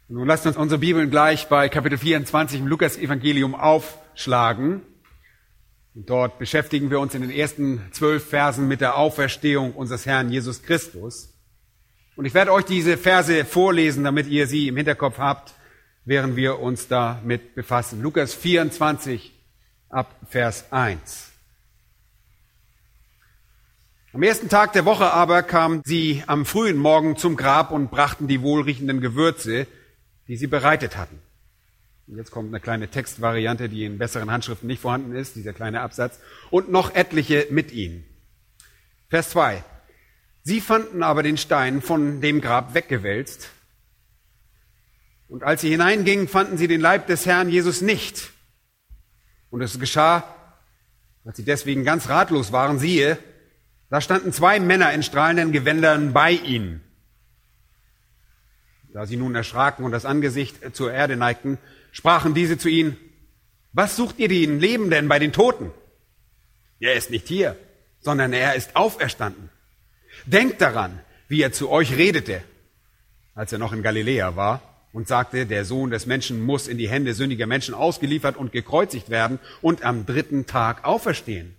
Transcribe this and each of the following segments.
Nun lasst uns unsere Bibeln gleich bei Kapitel 24 im Lukas-Evangelium aufschlagen. Und dort beschäftigen wir uns in den ersten 12 Versen mit der Auferstehung unseres Herrn Jesus Christus. Und ich werde euch diese Verse vorlesen, damit ihr sie im Hinterkopf habt, während wir uns damit befassen. Lukas 24 ab Vers 1. Am ersten Tag der Woche aber kamen sie am frühen Morgen zum Grab und brachten die wohlriechenden Gewürze, die sie bereitet hatten. Und jetzt kommt eine kleine Textvariante, die in besseren Handschriften nicht vorhanden ist, dieser kleine Absatz. Und noch etliche mit ihnen. Vers 2. Sie fanden aber den Stein von dem Grab weggewälzt. Und als sie hineingingen, fanden sie den Leib des Herrn Jesus nicht. Und es geschah, als sie deswegen ganz ratlos waren, siehe, da standen 2 Männer in strahlenden Gewändern bei ihnen. Da sie nun erschraken und das Angesicht zur Erde neigten, sprachen diese zu ihnen: Was sucht ihr den Lebenden bei den Toten? Er ist nicht hier, sondern er ist auferstanden. Denkt daran, wie er zu euch redete, als er noch in Galiläa war und sagte, der Sohn des Menschen muss in die Hände sündiger Menschen ausgeliefert und gekreuzigt werden und am 3. Tag auferstehen.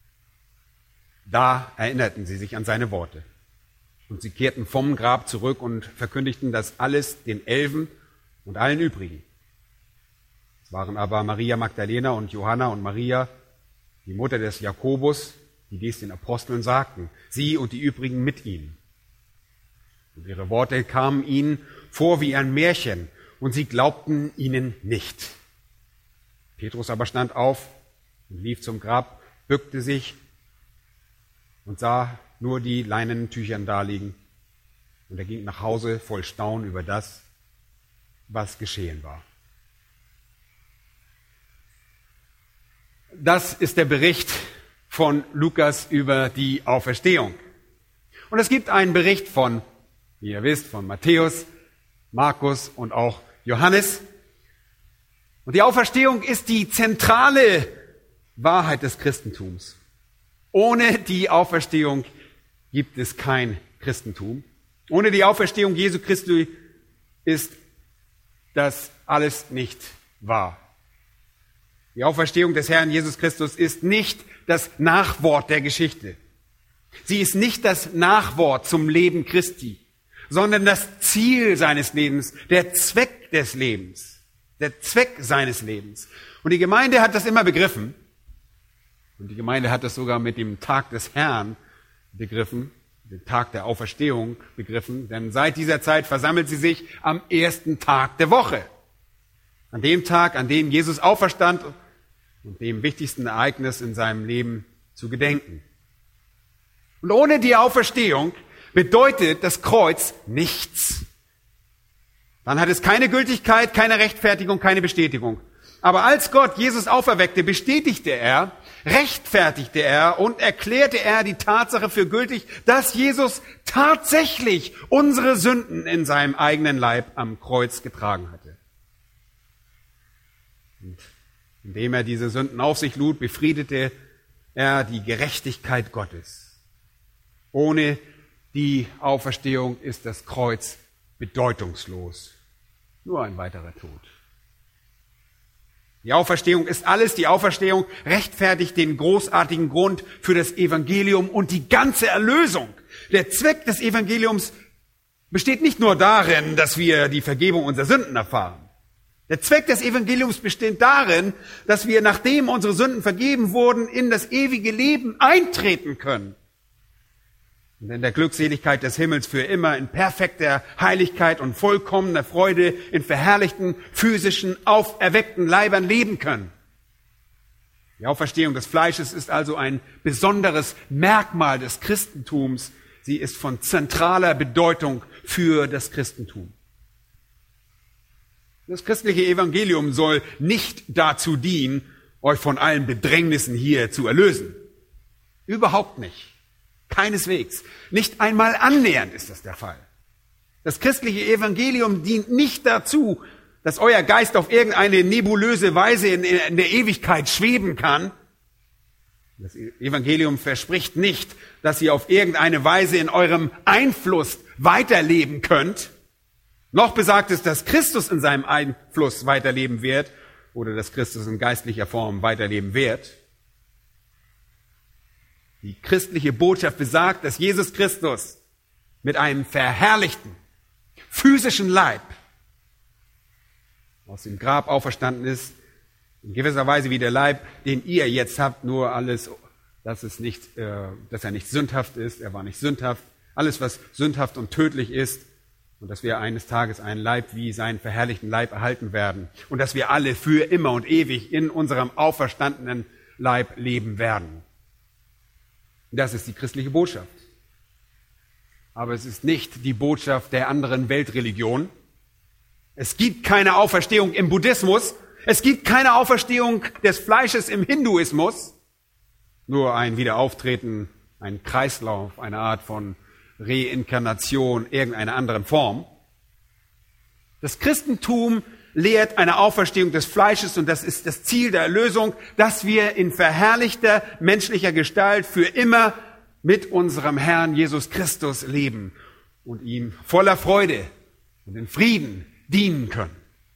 Da erinnerten sie sich an seine Worte. Und sie kehrten vom Grab zurück und verkündigten das alles den 11 und allen übrigen. Es waren aber Maria Magdalena und Johanna und Maria, die Mutter des Jakobus, die dies den Aposteln sagten, sie und die übrigen mit ihnen. Und ihre Worte kamen ihnen vor wie ein Märchen, und sie glaubten ihnen nicht. Petrus aber stand auf und lief zum Grab, bückte sich und sah nur die leinenen Tücher daliegen. Und er ging nach Hause voll Staunen über das, was geschehen war. Das ist der Bericht von Lukas über die Auferstehung. Und es gibt einen Bericht von, wie ihr wisst, von Matthäus, Markus und auch Johannes. Und die Auferstehung ist die zentrale Wahrheit des Christentums. Ohne die Auferstehung gibt es kein Christentum. Ohne die Auferstehung Jesu Christi ist das alles nicht wahr. Die Auferstehung des Herrn Jesus Christus ist nicht das Nachwort der Geschichte. Sie ist nicht das Nachwort zum Leben Christi, sondern das Ziel seines Lebens, der Zweck des Lebens, der Zweck seines Lebens. Und die Gemeinde hat das immer begriffen. Und die Gemeinde hat das sogar mit dem Tag des Herrn begriffen, den Tag der Auferstehung begriffen, denn seit dieser Zeit versammelt sie sich am ersten Tag der Woche. An dem Tag, an dem Jesus auferstand und dem wichtigsten Ereignis in seinem Leben zu gedenken. Und ohne die Auferstehung bedeutet das Kreuz nichts. Dann hat es keine Gültigkeit, keine Rechtfertigung, keine Bestätigung. Aber als Gott Jesus auferweckte, bestätigte er, rechtfertigte er und erklärte er die Tatsache für gültig, dass Jesus tatsächlich unsere Sünden in seinem eigenen Leib am Kreuz getragen hatte. Und indem er diese Sünden auf sich lud, befriedete er die Gerechtigkeit Gottes. Ohne die Auferstehung ist das Kreuz bedeutungslos. Nur ein weiterer Tod. Die Auferstehung ist alles. Die Auferstehung rechtfertigt den großartigen Grund für das Evangelium und die ganze Erlösung. Der Zweck des Evangeliums besteht nicht nur darin, dass wir die Vergebung unserer Sünden erfahren. Der Zweck des Evangeliums besteht darin, dass wir, nachdem unsere Sünden vergeben wurden, in das ewige Leben eintreten können. Und in der Glückseligkeit des Himmels für immer in perfekter Heiligkeit und vollkommener Freude in verherrlichten, physischen, auferweckten Leibern leben können. Die Auferstehung des Fleisches ist also ein besonderes Merkmal des Christentums. Sie ist von zentraler Bedeutung für das Christentum. Das christliche Evangelium soll nicht dazu dienen, euch von allen Bedrängnissen hier zu erlösen. Überhaupt nicht. Keineswegs. Nicht einmal annähernd ist das der Fall. Das christliche Evangelium dient nicht dazu, dass euer Geist auf irgendeine nebulöse Weise in der Ewigkeit schweben kann. Das Evangelium verspricht nicht, dass ihr auf irgendeine Weise in eurem Einfluss weiterleben könnt. Noch besagt es, dass Christus in seinem Einfluss weiterleben wird oder dass Christus in geistlicher Form weiterleben wird. Die christliche Botschaft besagt, dass Jesus Christus mit einem verherrlichten, physischen Leib aus dem Grab auferstanden ist, in gewisser Weise wie der Leib, den ihr jetzt habt, nur alles, dass er nicht sündhaft ist, er war nicht sündhaft, alles was sündhaft und tödlich ist, und dass wir eines Tages einen Leib wie seinen verherrlichten Leib erhalten werden und dass wir alle für immer und ewig in unserem auferstandenen Leib leben werden. Das ist die christliche Botschaft. Aber es ist nicht die Botschaft der anderen Weltreligionen. Es gibt keine Auferstehung im Buddhismus. Es gibt keine Auferstehung des Fleisches im Hinduismus. Nur ein Wiederauftreten, ein Kreislauf, eine Art von Reinkarnation, irgendeiner anderen Form. Das Christentum lehrt eine Auferstehung des Fleisches und das ist das Ziel der Erlösung, dass wir in verherrlichter menschlicher Gestalt für immer mit unserem Herrn Jesus Christus leben und ihm voller Freude und in Frieden dienen können.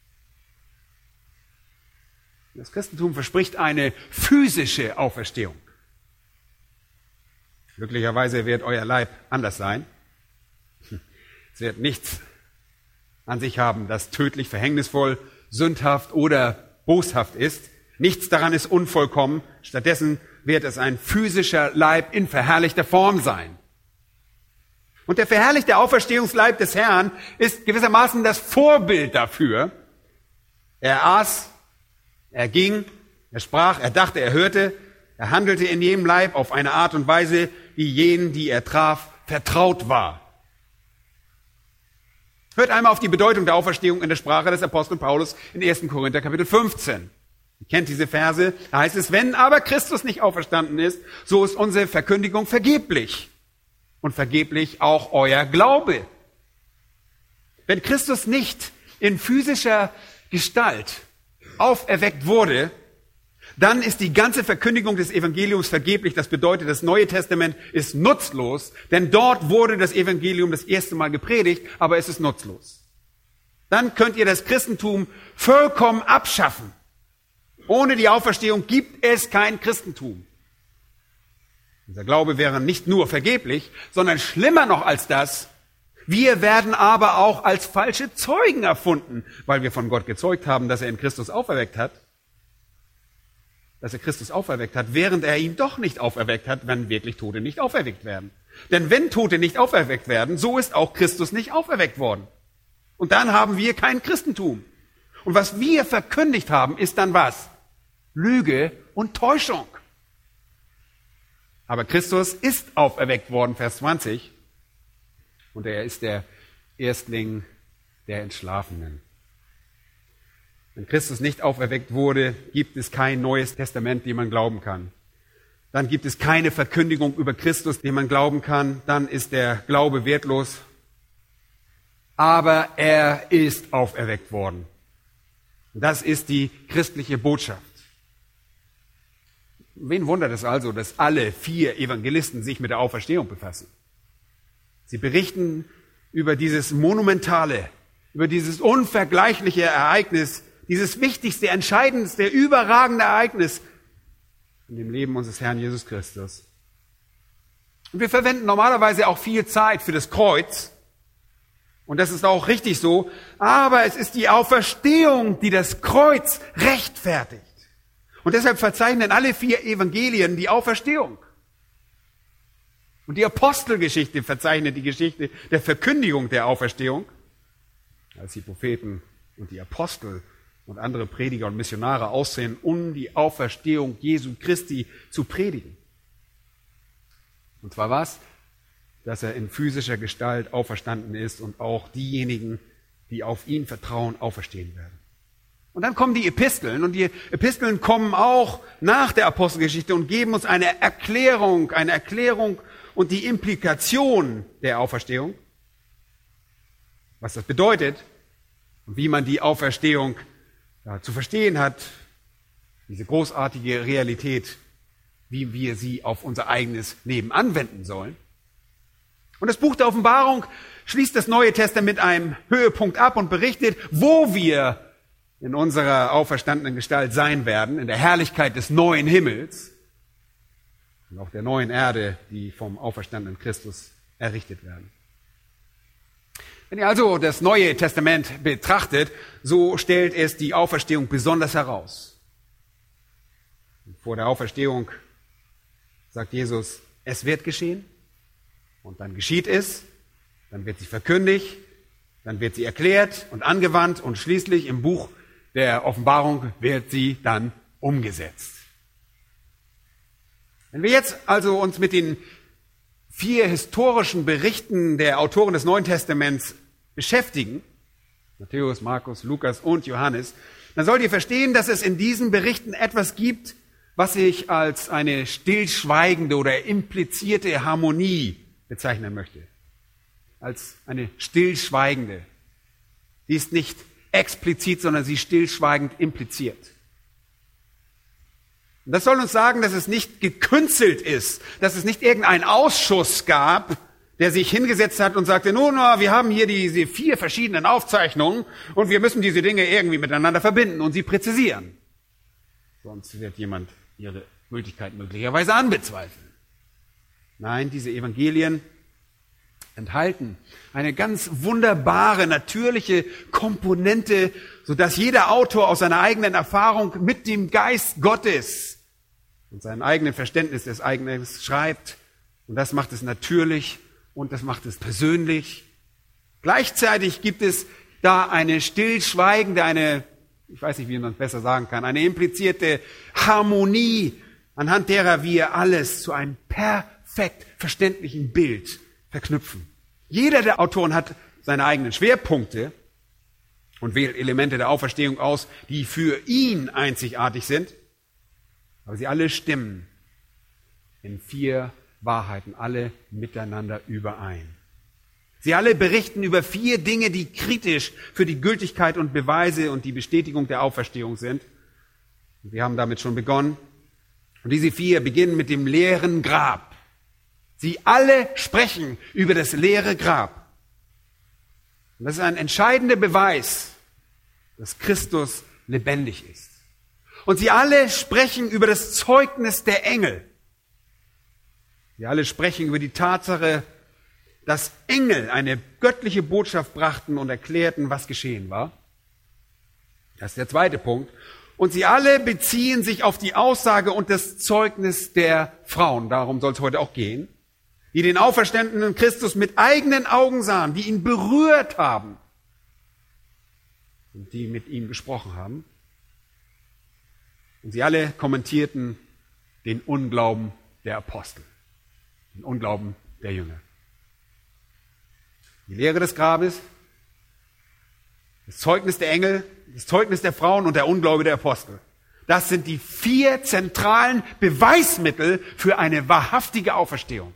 Das Christentum verspricht eine physische Auferstehung. Glücklicherweise wird euer Leib anders sein. Es wird nichts an sich haben, das tödlich, verhängnisvoll, sündhaft oder boshaft ist. Nichts daran ist unvollkommen. Stattdessen wird es ein physischer Leib in verherrlichter Form sein. Und der verherrlichte Auferstehungsleib des Herrn ist gewissermaßen das Vorbild dafür. Er aß, er ging, er sprach, er dachte, er hörte, er handelte in jedem Leib auf eine Art und Weise, die jenen, die er traf, vertraut war. Hört einmal auf die Bedeutung der Auferstehung in der Sprache des Apostel Paulus in 1. Korinther Kapitel 15. Ihr kennt diese Verse, da heißt es, wenn aber Christus nicht auferstanden ist, so ist unsere Verkündigung vergeblich und vergeblich auch euer Glaube. Wenn Christus nicht in physischer Gestalt auferweckt wurde, dann ist die ganze Verkündigung des Evangeliums vergeblich. Das bedeutet, das Neue Testament ist nutzlos, denn dort wurde das Evangelium das erste Mal gepredigt, aber es ist nutzlos. Dann könnt ihr das Christentum vollkommen abschaffen. Ohne die Auferstehung gibt es kein Christentum. Unser Glaube wäre nicht nur vergeblich, sondern schlimmer noch als das. Wir werden aber auch als falsche Zeugen erfunden, weil wir von Gott gezeugt haben, dass er in Christus auferweckt hat. Dass er Christus auferweckt hat, während er ihn doch nicht auferweckt hat, wenn wirklich Tote nicht auferweckt werden. Denn wenn Tote nicht auferweckt werden, so ist auch Christus nicht auferweckt worden. Und dann haben wir kein Christentum. Und was wir verkündigt haben, ist dann was? Lüge und Täuschung. Aber Christus ist auferweckt worden, Vers 20. Und er ist der Erstling der Entschlafenen. Wenn Christus nicht auferweckt wurde, gibt es kein neues Testament, dem man glauben kann. Dann gibt es keine Verkündigung über Christus, dem man glauben kann. Dann ist der Glaube wertlos. Aber er ist auferweckt worden. Das ist die christliche Botschaft. Wen wundert es also, dass alle 4 Evangelisten sich mit der Auferstehung befassen? Sie berichten über dieses monumentale, über dieses unvergleichliche Ereignis, dieses wichtigste, entscheidendste, überragende Ereignis in dem Leben unseres Herrn Jesus Christus. Und wir verwenden normalerweise auch viel Zeit für das Kreuz. Und das ist auch richtig so. Aber es ist die Auferstehung, die das Kreuz rechtfertigt. Und deshalb verzeichnen alle 4 Evangelien die Auferstehung. Und die Apostelgeschichte verzeichnet die Geschichte der Verkündigung der Auferstehung, als die Propheten und die Apostel und andere Prediger und Missionare aussehen, um die Auferstehung Jesu Christi zu predigen. Und zwar was? Dass er in physischer Gestalt auferstanden ist und auch diejenigen, die auf ihn vertrauen, auferstehen werden. Und dann kommen die Episteln und die Episteln kommen auch nach der Apostelgeschichte und geben uns eine Erklärung und die Implikation der Auferstehung, was das bedeutet und wie man die Auferstehung zu verstehen hat, diese großartige Realität, wie wir sie auf unser eigenes Leben anwenden sollen. Und das Buch der Offenbarung schließt das Neue Testament mit einem Höhepunkt ab und berichtet, wo wir in unserer auferstandenen Gestalt sein werden, in der Herrlichkeit des neuen Himmels und auch der neuen Erde, die vom auferstandenen Christus errichtet werden. Wenn ihr also das Neue Testament betrachtet, so stellt es die Auferstehung besonders heraus. Vor der Auferstehung sagt Jesus, es wird geschehen und dann geschieht es, dann wird sie verkündigt, dann wird sie erklärt und angewandt und schließlich im Buch der Offenbarung wird sie dann umgesetzt. Wenn wir jetzt also uns mit den 4 historischen Berichten der Autoren des Neuen Testaments beschäftigen, Matthäus, Markus, Lukas und Johannes, dann sollt ihr verstehen, dass es in diesen Berichten etwas gibt, was ich als eine stillschweigende oder implizierte Harmonie bezeichnen möchte. Als eine stillschweigende. Sie ist nicht explizit, sondern sie stillschweigend impliziert. Und das soll uns sagen, dass es nicht gekünstelt ist, dass es nicht irgendeinen Ausschuss gab, der sich hingesetzt hat und sagte, nun, wir haben hier diese 4 verschiedenen Aufzeichnungen und wir müssen diese Dinge irgendwie miteinander verbinden und sie präzisieren. Sonst wird jemand ihre Gültigkeit möglicherweise anbezweifeln. Nein, diese Evangelien enthalten eine ganz wunderbare, natürliche Komponente, sodass jeder Autor aus seiner eigenen Erfahrung mit dem Geist Gottes und seinem eigenen Verständnis des eigenen schreibt. Und das macht es natürlich und das macht es persönlich. Gleichzeitig gibt es da eine stillschweigende, ich weiß nicht, wie man es besser sagen kann, eine implizierte Harmonie, anhand derer wir alles zu einem perfekt verständlichen Bild verknüpfen. Jeder der Autoren hat seine eigenen Schwerpunkte und wählt Elemente der Auferstehung aus, die für ihn einzigartig sind, aber sie alle stimmen in 4 Wahrheiten, alle miteinander überein. Sie alle berichten über 4 Dinge, die kritisch für die Gültigkeit und Beweise und die Bestätigung der Auferstehung sind. Wir haben damit schon begonnen. Und diese 4 beginnen mit dem leeren Grab. Sie alle sprechen über das leere Grab. Und das ist ein entscheidender Beweis, dass Christus lebendig ist. Und sie alle sprechen über das Zeugnis der Engel. Sie alle sprechen über die Tatsache, dass Engel eine göttliche Botschaft brachten und erklärten, was geschehen war. Das ist der zweite Punkt. Und sie alle beziehen sich auf die Aussage und das Zeugnis der Frauen. Darum soll es heute auch gehen. Die den auferstandenen Christus mit eigenen Augen sahen, die ihn berührt haben und die mit ihm gesprochen haben. Und sie alle kommentierten den Unglauben der Apostel, den Unglauben der Jünger. Die Lehre des Grabes, das Zeugnis der Engel, das Zeugnis der Frauen und der Unglaube der Apostel. Das sind die 4 zentralen Beweismittel für eine wahrhaftige Auferstehung.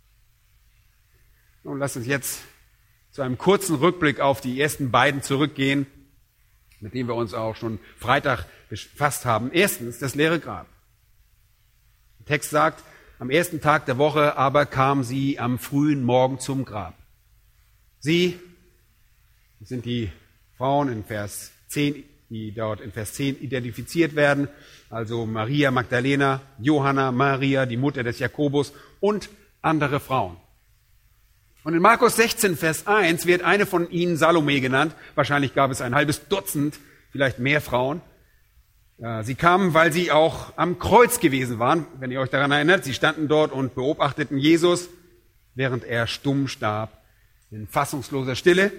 Nun lasst uns jetzt zu einem kurzen Rückblick auf die ersten beiden zurückgehen, mit denen wir uns auch schon Freitag befasst haben. Erstens das leere Grab. Der Text sagt, am ersten Tag der Woche aber kamen sie am frühen Morgen zum Grab. Sie, das sind die Frauen in Vers 10, die dort in Vers 10 identifiziert werden, also Maria Magdalena, Johanna, Maria, die Mutter des Jakobus und andere Frauen. Und in Markus 16, Vers 1 wird eine von ihnen Salome genannt. Wahrscheinlich gab es ein halbes Dutzend, vielleicht mehr Frauen. Sie kamen, weil sie auch am Kreuz gewesen waren, wenn ihr euch daran erinnert. Sie standen dort und beobachteten Jesus, während er stumm starb, in fassungsloser Stille.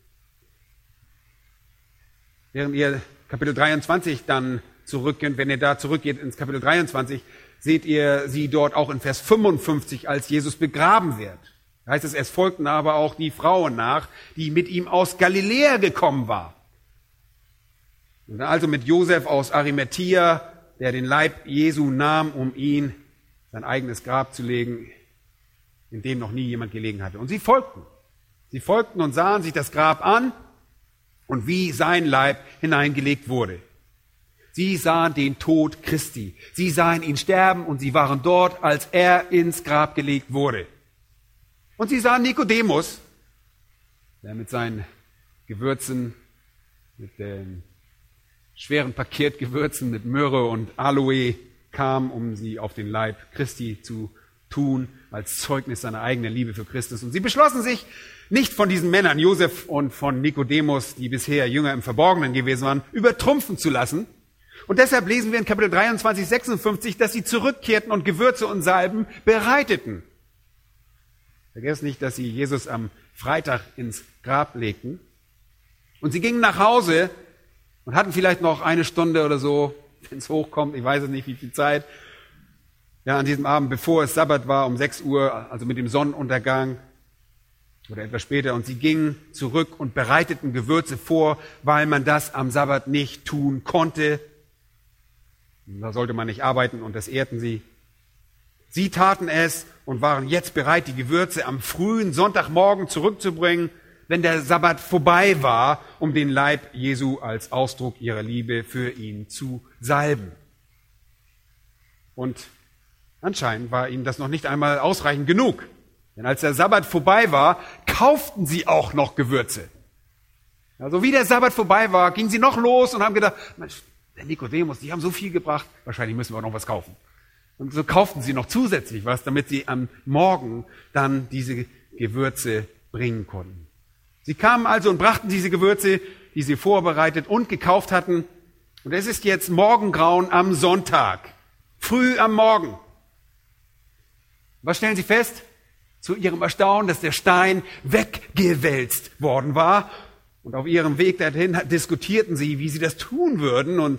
Während ihr Kapitel 23 dann zurückgeht, wenn ihr da zurückgeht ins Kapitel 23, seht ihr sie dort auch in Vers 55, als Jesus begraben wird. Da heißt es, es folgten aber auch die Frauen nach, die mit ihm aus Galiläa gekommen war. Und also mit Josef aus Arimathäa, der den Leib Jesu nahm, um ihn sein eigenes Grab zu legen, in dem noch nie jemand gelegen hatte. Und sie folgten. Sie folgten und sahen sich das Grab an und wie sein Leib hineingelegt wurde. Sie sahen den Tod Christi. Sie sahen ihn sterben und sie waren dort, als er ins Grab gelegt wurde. Und sie sahen Nikodemus, der mit seinen Gewürzen, mit den schweren Paketgewürzen, mit Myrrhe und Aloe kam, um sie auf den Leib Christi zu tun, als Zeugnis seiner eigenen Liebe für Christus. Und sie beschlossen sich, nicht von diesen Männern, Josef und von Nikodemus, die bisher Jünger im Verborgenen gewesen waren, übertrumpfen zu lassen. Und deshalb lesen wir in Kapitel 23, 56, dass sie zurückkehrten und Gewürze und Salben bereiteten. Vergesst nicht, dass sie Jesus am Freitag ins Grab legten. Und sie gingen nach Hause und hatten vielleicht noch eine Stunde oder so, wenn es hochkommt, ich weiß es nicht, wie viel Zeit, ja, an diesem Abend, bevor es Sabbat war, um 6 Uhr, also mit dem Sonnenuntergang oder etwas später. Und sie gingen zurück und bereiteten Gewürze vor, weil man das am Sabbat nicht tun konnte. Da sollte man nicht arbeiten und das ehrten sie. Sie taten es und waren jetzt bereit, die Gewürze am frühen Sonntagmorgen zurückzubringen, wenn der Sabbat vorbei war, um den Leib Jesu als Ausdruck ihrer Liebe für ihn zu salben. Und anscheinend war ihnen das noch nicht einmal ausreichend genug. Denn als der Sabbat vorbei war, kauften sie auch noch Gewürze. Also wie der Sabbat vorbei war, gingen sie noch los und haben gedacht, Mensch, der Nikodemus, die haben so viel gebracht, wahrscheinlich müssen wir auch noch was kaufen. Und so kauften sie noch zusätzlich was, damit sie am Morgen dann diese Gewürze bringen konnten. Sie kamen also und brachten diese Gewürze, die sie vorbereitet und gekauft hatten. Und es ist jetzt Morgengrauen am Sonntag, früh am Morgen. Was stellen sie fest? Zu ihrem Erstaunen, dass der Stein weggewälzt worden war. Und auf ihrem Weg dorthin diskutierten sie, wie sie das tun würden. Und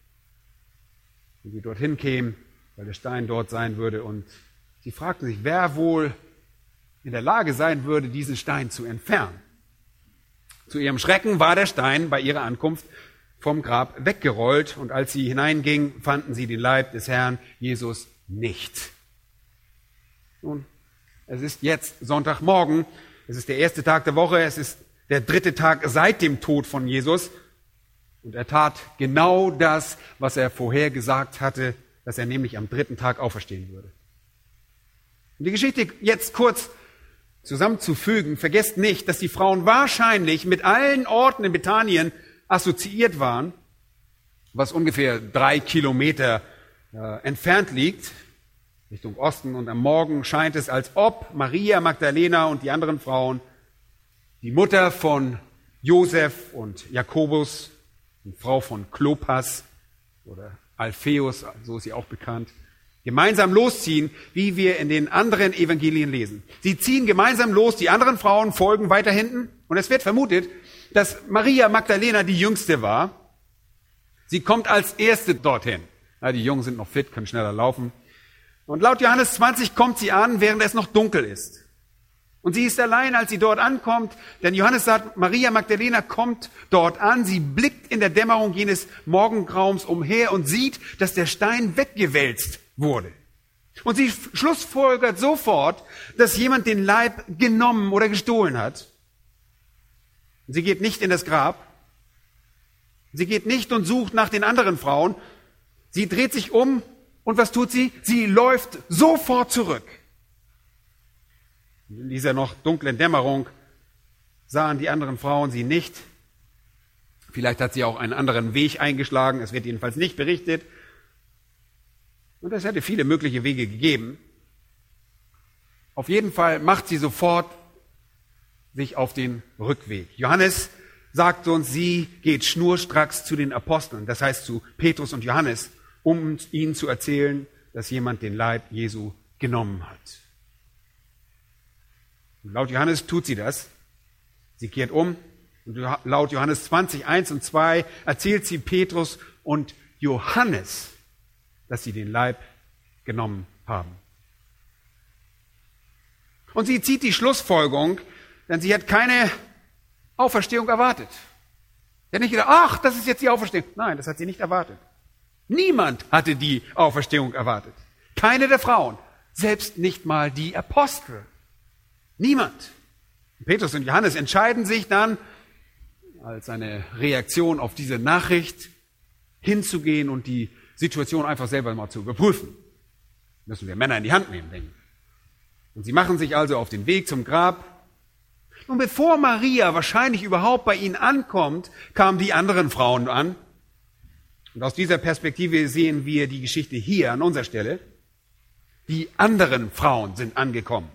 wie sie dorthin kämen, weil der Stein dort sein würde. Und sie fragten sich, wer wohl in der Lage sein würde, diesen Stein zu entfernen. Zu ihrem Schrecken war der Stein bei ihrer Ankunft vom Grab weggerollt. Und als sie hineingingen, fanden sie den Leib des Herrn Jesus nicht. Nun, es ist jetzt Sonntagmorgen, es ist der erste Tag der Woche, es ist der 3. Tag seit dem Tod von Jesus. Und er tat genau das, was er vorher gesagt hatte, dass er nämlich am 3. Tag auferstehen würde. Um die Geschichte jetzt kurz zusammenzufügen, vergesst nicht, dass die Frauen wahrscheinlich mit allen Orten in Bethanien assoziiert waren, was ungefähr 3 Kilometer entfernt liegt, Richtung Osten. Und am Morgen scheint es, als ob Maria Magdalena und die anderen Frauen, die Mutter von Josef und Jakobus, die Frau von Klopas oder Alpheus, so ist sie auch bekannt, gemeinsam losziehen, wie wir in den anderen Evangelien lesen. Sie ziehen gemeinsam los, die anderen Frauen folgen weiter hinten. Und es wird vermutet, dass Maria Magdalena die Jüngste war. Sie kommt als Erste dorthin. Ja, die Jungen sind noch fit, können schneller laufen. Und laut Johannes 20 kommt sie an, während es noch dunkel ist. Und sie ist allein, als sie dort ankommt, denn Johannes sagt, Maria Magdalena kommt dort an, sie blickt in der Dämmerung jenes Morgengraums umher und sieht, dass der Stein weggewälzt wurde. Und sie schlussfolgert sofort, dass jemand den Leib genommen oder gestohlen hat. Sie geht nicht in das Grab. Sie geht nicht und sucht nach den anderen Frauen. Sie dreht sich um und was tut sie? Sie läuft sofort zurück. In dieser noch dunklen Dämmerung sahen die anderen Frauen sie nicht. Vielleicht hat sie auch einen anderen Weg eingeschlagen. Es wird jedenfalls nicht berichtet. Und es hätte viele mögliche Wege gegeben. Auf jeden Fall macht sie sofort sich auf den Rückweg. Johannes sagt uns, sie geht schnurstracks zu den Aposteln, das heißt zu Petrus und Johannes, um ihnen zu erzählen, dass jemand den Leib Jesu genommen hat. Und laut Johannes tut sie das. Sie kehrt um und laut Johannes 20, 1 und 2 erzählt sie Petrus und Johannes, dass sie den Leib genommen haben. Und sie zieht die Schlussfolgerung, denn sie hat keine Auferstehung erwartet. Sie hat nicht gedacht, ach, das ist jetzt die Auferstehung. Nein, das hat sie nicht erwartet. Niemand hatte die Auferstehung erwartet. Keine der Frauen, selbst nicht mal die Apostel. Niemand. Petrus und Johannes entscheiden sich dann, als eine Reaktion auf diese Nachricht, hinzugehen und die Situation einfach selber mal zu überprüfen. Müssen wir Männer in die Hand nehmen, denken. Und sie machen sich also auf den Weg zum Grab. Und bevor Maria wahrscheinlich überhaupt bei ihnen ankommt, kamen die anderen Frauen an. Und aus dieser Perspektive sehen wir die Geschichte hier an unserer Stelle. Die anderen Frauen sind angekommen.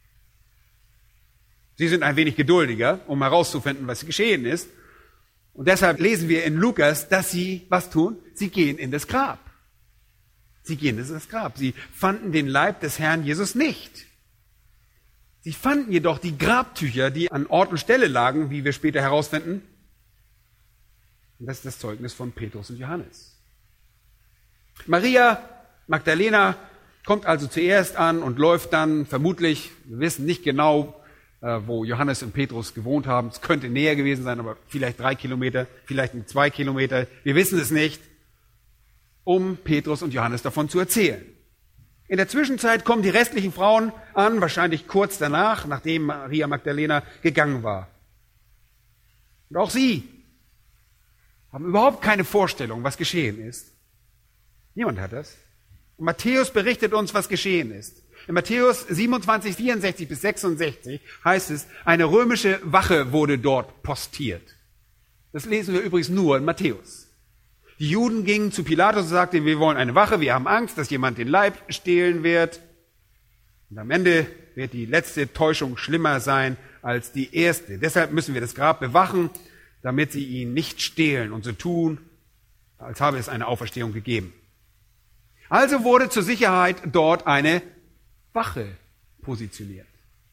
Sie sind ein wenig geduldiger, um herauszufinden, was geschehen ist. Und deshalb lesen wir in Lukas, dass sie was tun? Sie gehen in das Grab. Sie gehen in das Grab. Sie fanden den Leib des Herrn Jesus nicht. Sie fanden jedoch die Grabtücher, die an Ort und Stelle lagen, wie wir später herausfinden. Und das ist das Zeugnis von Petrus und Johannes. Maria Magdalena kommt also zuerst an und läuft dann vermutlich, wir wissen nicht genau, wo Johannes und Petrus gewohnt haben. Es könnte näher gewesen sein, aber vielleicht 3 Kilometer, vielleicht 2 Kilometer. Wir wissen es nicht, um Petrus und Johannes davon zu erzählen. In der Zwischenzeit kommen die restlichen Frauen an, wahrscheinlich kurz danach, nachdem Maria Magdalena gegangen war. Und auch sie haben überhaupt keine Vorstellung, was geschehen ist. Niemand hat das. Und Matthäus berichtet uns, was geschehen ist. In Matthäus 27, 64 bis 66 heißt es, eine römische Wache wurde dort postiert. Das lesen wir übrigens nur in Matthäus. Die Juden gingen zu Pilatus und sagten, wir wollen eine Wache, wir haben Angst, dass jemand den Leib stehlen wird. Und am Ende wird die letzte Täuschung schlimmer sein als die erste. Deshalb müssen wir das Grab bewachen, damit sie ihn nicht stehlen und so tun, als habe es eine Auferstehung gegeben. Also wurde zur Sicherheit dort eine Wache positioniert.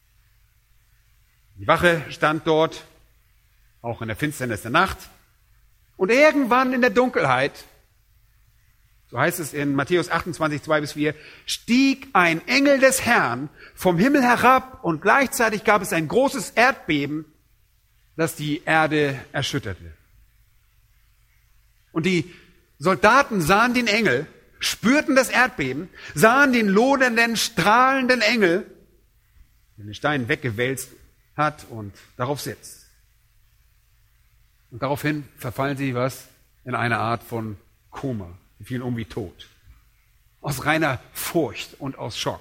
Die Wache stand dort, auch in der Finsternis der Nacht. Und irgendwann in der Dunkelheit, so heißt es in Matthäus 28, 2-4, stieg ein Engel des Herrn vom Himmel herab und gleichzeitig gab es ein großes Erdbeben, das die Erde erschütterte. Und die Soldaten sahen den Engel, spürten das Erdbeben, sahen den lodernden, strahlenden Engel, der den Stein weggewälzt hat und darauf sitzt. Und daraufhin verfallen sie in eine Art von Koma. Sie fielen um wie tot. Aus reiner Furcht und aus Schock.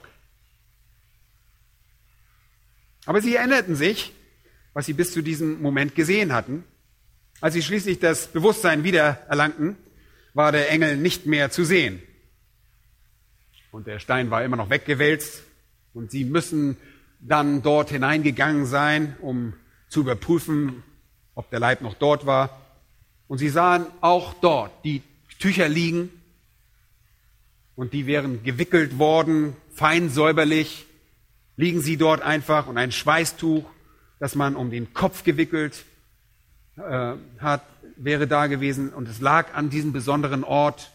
Aber sie erinnerten sich, was sie bis zu diesem Moment gesehen hatten. Als sie schließlich das Bewusstsein wieder erlangten, war der Engel nicht mehr zu sehen. Und der Stein war immer noch weggewälzt. Und sie müssen dann dort hineingegangen sein, um zu überprüfen, ob der Leib noch dort war. Und sie sahen auch dort die Tücher liegen. Und die wären gewickelt worden, fein säuberlich. Liegen sie dort einfach und ein Schweißtuch, das man um den Kopf gewickelt hat, wäre da gewesen. Und es lag an diesem besonderen Ort.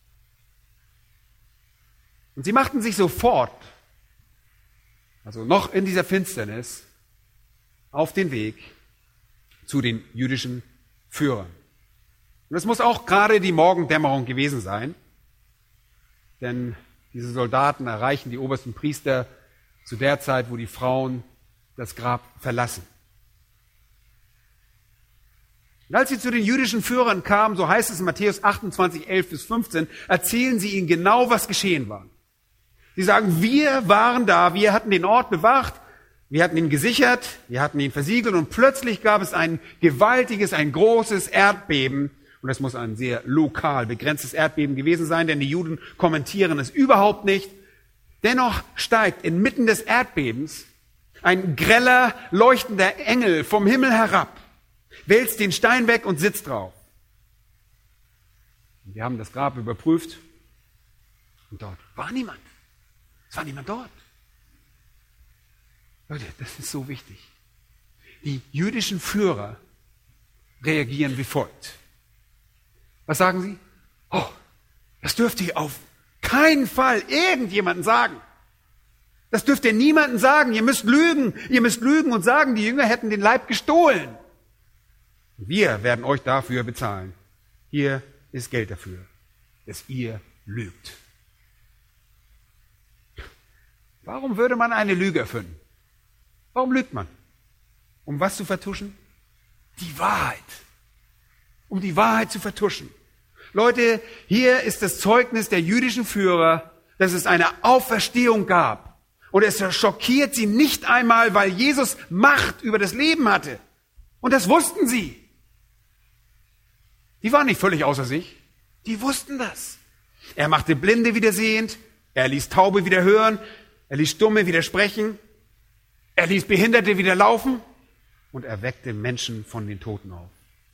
Und sie machten sich sofort, also noch in dieser Finsternis, auf den Weg zu den jüdischen Führern. Und es muss auch gerade die Morgendämmerung gewesen sein, denn diese Soldaten erreichen die obersten Priester zu der Zeit, wo die Frauen das Grab verlassen. Und als sie zu den jüdischen Führern kamen, so heißt es in Matthäus 28, 11-15, erzählen sie ihnen genau, was geschehen war. Sie sagen, wir waren da, wir hatten den Ort bewacht, wir hatten ihn gesichert, wir hatten ihn versiegelt und plötzlich gab es ein gewaltiges, ein großes Erdbeben. Und das muss ein sehr lokal begrenztes Erdbeben gewesen sein, denn die Juden kommentieren es überhaupt nicht. Dennoch steigt inmitten des Erdbebens ein greller, leuchtender Engel vom Himmel herab, wälzt den Stein weg und sitzt drauf. Wir haben das Grab überprüft und dort war niemand. Es war niemand dort. Leute, das ist so wichtig. Die jüdischen Führer reagieren wie folgt. Was sagen sie? Oh, das dürft ihr auf keinen Fall irgendjemandem sagen. Das dürft ihr niemandem sagen. Ihr müsst lügen und sagen, die Jünger hätten den Leib gestohlen. Wir werden euch dafür bezahlen. Hier ist Geld dafür, dass ihr lügt. Warum würde man eine Lüge erfinden? Warum lügt man? Um was zu vertuschen? Die Wahrheit. Um die Wahrheit zu vertuschen. Leute, hier ist das Zeugnis der jüdischen Führer, dass es eine Auferstehung gab. Und es schockiert sie nicht einmal, weil Jesus Macht über das Leben hatte. Und das wussten sie. Die waren nicht völlig außer sich. Die wussten das. Er machte Blinde wieder sehend. Er ließ Taube wieder hören. Er ließ Stumme wieder sprechen. Er ließ Behinderte wieder laufen. Und er weckte Menschen von den Toten auf.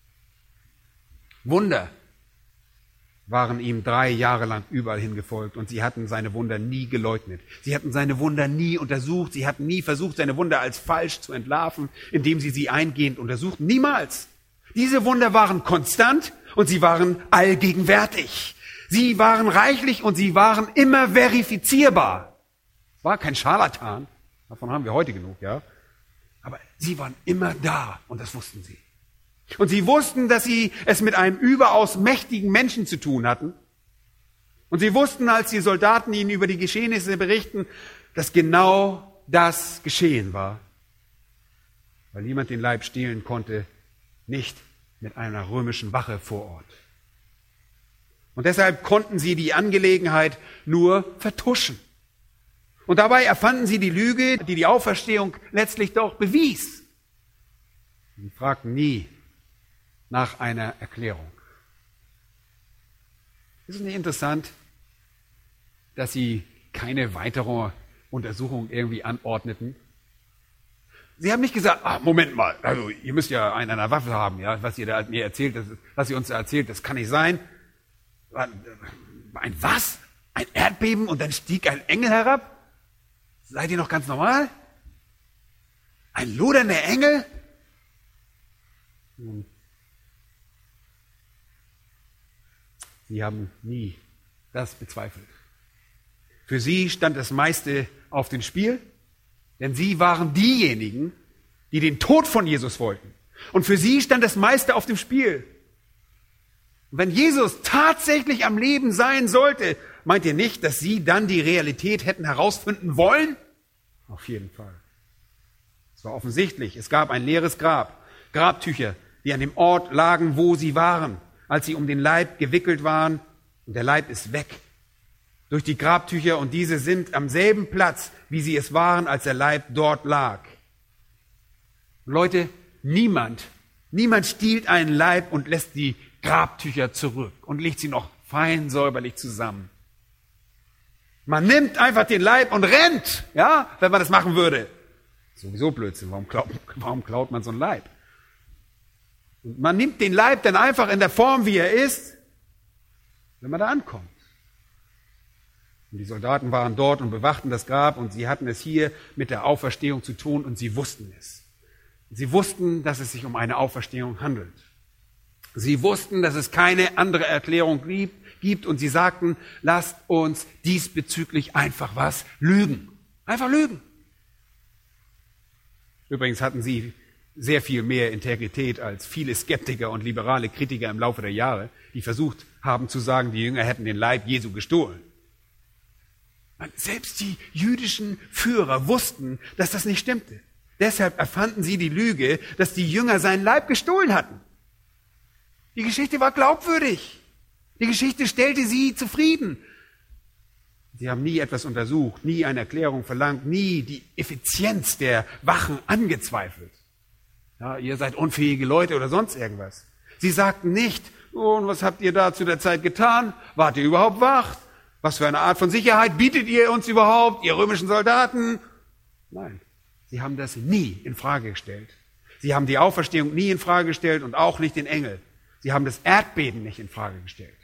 Wunder waren ihm 3 Jahre lang überall hingefolgt und sie hatten seine Wunder nie geleugnet. Sie hatten seine Wunder nie untersucht. Sie hatten nie versucht, seine Wunder als falsch zu entlarven, indem sie eingehend untersuchten. Niemals. Diese Wunder waren konstant und sie waren allgegenwärtig. Sie waren reichlich und sie waren immer verifizierbar. Es war kein Scharlatan. Davon haben wir heute genug, ja. Aber sie waren immer da und das wussten sie. Und sie wussten, dass sie es mit einem überaus mächtigen Menschen zu tun hatten. Und sie wussten, als die Soldaten ihnen über die Geschehnisse berichten, dass genau das geschehen war. Weil niemand den Leib stehlen konnte, nicht mit einer römischen Wache vor Ort. Und deshalb konnten sie die Angelegenheit nur vertuschen. Und dabei erfanden sie die Lüge, die die Auferstehung letztlich doch bewies. Sie fragten nie nach einer Erklärung. Ist es nicht interessant, dass sie keine weitere Untersuchung irgendwie anordneten? Sie haben nicht gesagt, Moment mal, also ihr müsst ja einen an der Waffe haben, ja, was ihr da mir erzählt, was ihr uns da erzählt, das kann nicht sein. Ein was? Ein Erdbeben und dann stieg ein Engel herab? Seid ihr noch ganz normal? Ein lodernder Engel? Sie haben nie das bezweifelt. Für sie stand das meiste auf dem Spiel, denn sie waren diejenigen, die den Tod von Jesus wollten. Und für sie stand das meiste auf dem Spiel. Und wenn Jesus tatsächlich am Leben sein sollte, meint ihr nicht, dass sie dann die Realität hätten herausfinden wollen? Auf jeden Fall. Es war offensichtlich, es gab ein leeres Grab, Grabtücher, die an dem Ort lagen, wo sie waren, als sie um den Leib gewickelt waren, und der Leib ist weg. Durch die Grabtücher, und diese sind am selben Platz, wie sie es waren, als der Leib dort lag. Leute, niemand stiehlt einen Leib und lässt die Grabtücher zurück und legt sie noch fein säuberlich zusammen. Man nimmt einfach den Leib und rennt, ja, wenn man das machen würde. Sowieso Blödsinn, warum klaut man so einen Leib? Und man nimmt den Leib dann einfach in der Form, wie er ist, wenn man da ankommt. Und die Soldaten waren dort und bewachten das Grab und sie hatten es hier mit der Auferstehung zu tun und sie wussten es. Sie wussten, dass es sich um eine Auferstehung handelt. Sie wussten, dass es keine andere Erklärung gibt und sie sagten, lasst uns diesbezüglich einfach was lügen. Einfach lügen. Übrigens hatten sie sehr viel mehr Integrität als viele Skeptiker und liberale Kritiker im Laufe der Jahre, die versucht haben zu sagen, die Jünger hätten den Leib Jesu gestohlen. Selbst die jüdischen Führer wussten, dass das nicht stimmte. Deshalb erfanden sie die Lüge, dass die Jünger seinen Leib gestohlen hatten. Die Geschichte war glaubwürdig. Die Geschichte stellte sie zufrieden. Sie haben nie etwas untersucht, nie eine Erklärung verlangt, nie die Effizienz der Wachen angezweifelt. Ja, ihr seid unfähige Leute oder sonst irgendwas. Sie sagten nicht, und was habt ihr da zu der Zeit getan? Wart ihr überhaupt wach? Was für eine Art von Sicherheit bietet ihr uns überhaupt, ihr römischen Soldaten? Nein, sie haben das nie in Frage gestellt. Sie haben die Auferstehung nie in Frage gestellt und auch nicht den Engel. Sie haben das Erdbeben nicht in Frage gestellt.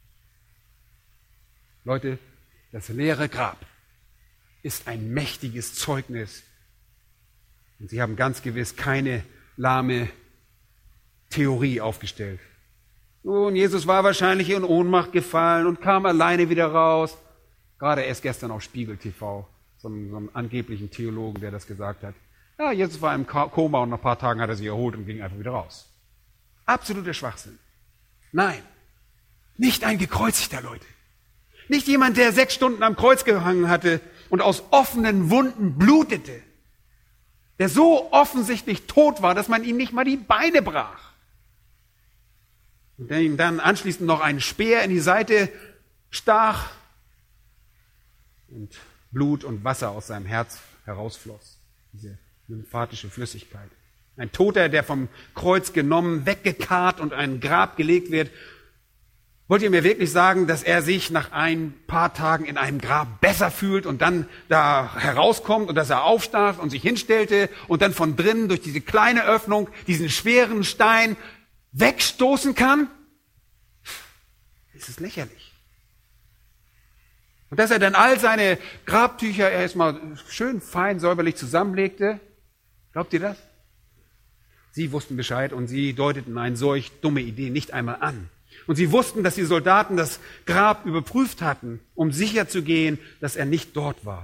Leute, das leere Grab ist ein mächtiges Zeugnis. Und sie haben ganz gewiss keine lahme Theorie aufgestellt. Nun, Jesus war wahrscheinlich in Ohnmacht gefallen und kam alleine wieder raus. Gerade erst gestern auf Spiegel TV, so einem angeblichen Theologen, der das gesagt hat. Ja, Jesus war im Koma und nach ein paar Tagen hat er sich erholt und ging einfach wieder raus. Absoluter Schwachsinn. Nein, nicht ein Gekreuzigter, Leute. Nicht jemand, der 6 Stunden am Kreuz gehangen hatte und aus offenen Wunden blutete. Der so offensichtlich tot war, dass man ihm nicht mal die Beine brach. Und der ihm dann anschließend noch einen Speer in die Seite stach und Blut und Wasser aus seinem Herz herausfloss. Diese lymphatische Flüssigkeit. Ein Toter, der vom Kreuz genommen, weggekarrt und in ein Grab gelegt wird. Wollt ihr mir wirklich sagen, dass er sich nach ein paar Tagen in einem Grab besser fühlt und dann da herauskommt und dass er aufstand und sich hinstellte und dann von drinnen durch diese kleine Öffnung diesen schweren Stein wegstoßen kann? Das ist lächerlich. Und dass er dann all seine Grabtücher erstmal schön fein säuberlich zusammenlegte, glaubt ihr das? Sie wussten Bescheid und sie deuteten eine solch dumme Idee nicht einmal an. Und sie wussten, dass die Soldaten das Grab überprüft hatten, um sicher zu gehen, dass er nicht dort war.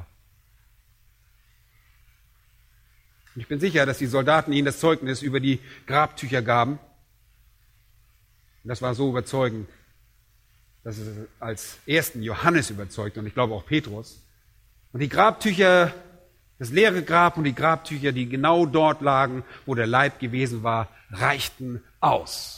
Und ich bin sicher, dass die Soldaten ihnen das Zeugnis über die Grabtücher gaben. Und das war so überzeugend, dass es als ersten Johannes überzeugte und ich glaube auch Petrus. Und die Grabtücher, das leere Grab und die Grabtücher, die genau dort lagen, wo der Leib gewesen war, reichten aus.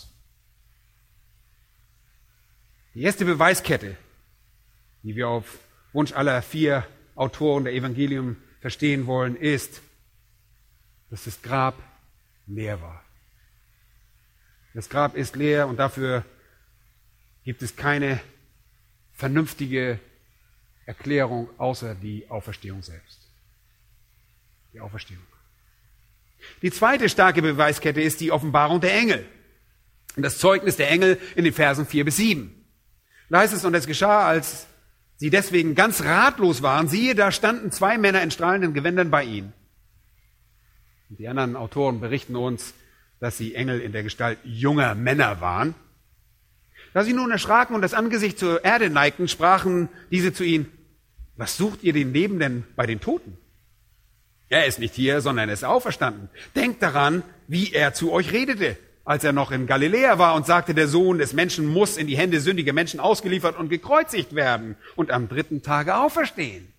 Die erste Beweiskette, die wir auf Wunsch aller 4 Autoren der Evangelium verstehen wollen, ist, dass das Grab leer war. Das Grab ist leer und dafür gibt es keine vernünftige Erklärung außer die Auferstehung selbst. Die Auferstehung. Die zweite starke Beweiskette ist die Offenbarung der Engel. Und das Zeugnis der Engel in den Versen 4 bis 7. Da heißt es, und es geschah, als sie deswegen ganz ratlos waren, siehe, da standen 2 Männer in strahlenden Gewändern bei ihnen. Und die anderen Autoren berichten uns, dass sie Engel in der Gestalt junger Männer waren. Da sie nun erschraken und das Angesicht zur Erde neigten, sprachen diese zu ihnen, was sucht ihr den Lebenden bei den Toten? Er ist nicht hier, sondern er ist auferstanden. Denkt daran, wie er zu euch redete, als er noch in Galiläa war und sagte, der Sohn des Menschen muss in die Hände sündiger Menschen ausgeliefert und gekreuzigt werden und am 3. Tage auferstehen.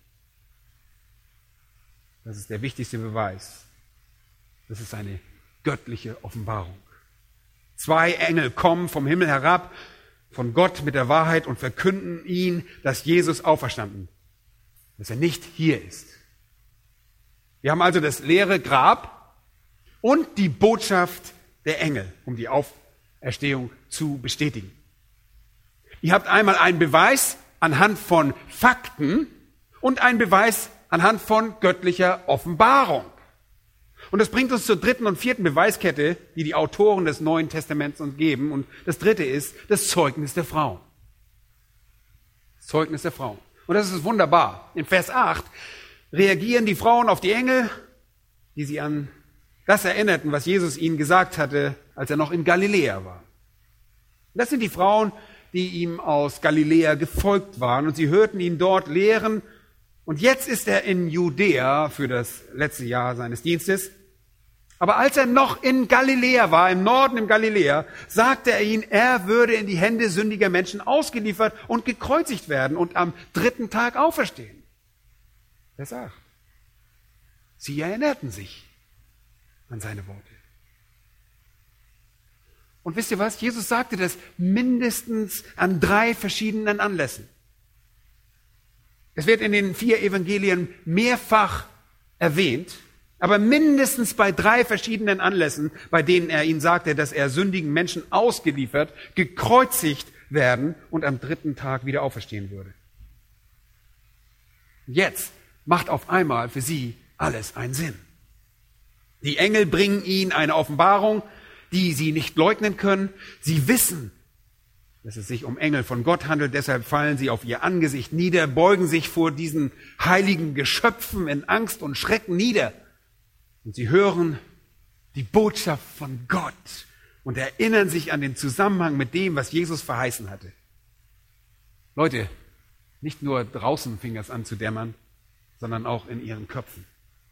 Das ist der wichtigste Beweis. Das ist eine göttliche Offenbarung. 2 Engel kommen vom Himmel herab, von Gott mit der Wahrheit und verkünden ihn, dass Jesus auferstanden, dass er nicht hier ist. Wir haben also das leere Grab und die Botschaft der Engel, um die Auferstehung zu bestätigen. Ihr habt einmal einen Beweis anhand von Fakten und einen Beweis anhand von göttlicher Offenbarung. Und das bringt uns zur 3. und 4. Beweiskette, die die Autoren des Neuen Testaments uns geben. Und das 3. ist das Zeugnis der Frauen. Das Zeugnis der Frauen. Und das ist wunderbar. In Vers 8 reagieren die Frauen auf die Engel, die sie an das erinnerten, was Jesus ihnen gesagt hatte, als er noch in Galiläa war. Das sind die Frauen, die ihm aus Galiläa gefolgt waren und sie hörten ihn dort lehren. Und jetzt ist er in Judäa für das letzte Jahr seines Dienstes. Aber als er noch in Galiläa war, im Norden im Galiläa, sagte er ihnen, er würde in die Hände sündiger Menschen ausgeliefert und gekreuzigt werden und am 3. Tag auferstehen. Vers 8. Sie erinnerten sich an seine Worte. Und wisst ihr was? Jesus sagte das mindestens an 3 verschiedenen Anlässen. Es wird in den 4 Evangelien mehrfach erwähnt, aber mindestens bei 3 verschiedenen Anlässen, bei denen er ihnen sagte, dass er sündigen Menschen ausgeliefert, gekreuzigt werden und am 3. Tag wieder auferstehen würde. Jetzt macht auf einmal für sie alles einen Sinn. Die Engel bringen ihnen eine Offenbarung, die sie nicht leugnen können. Sie wissen, dass es sich um Engel von Gott handelt, deshalb fallen sie auf ihr Angesicht nieder, beugen sich vor diesen heiligen Geschöpfen in Angst und Schrecken nieder. Und sie hören die Botschaft von Gott und erinnern sich an den Zusammenhang mit dem, was Jesus verheißen hatte. Leute, nicht nur draußen fing es an zu dämmern, sondern auch in ihren Köpfen.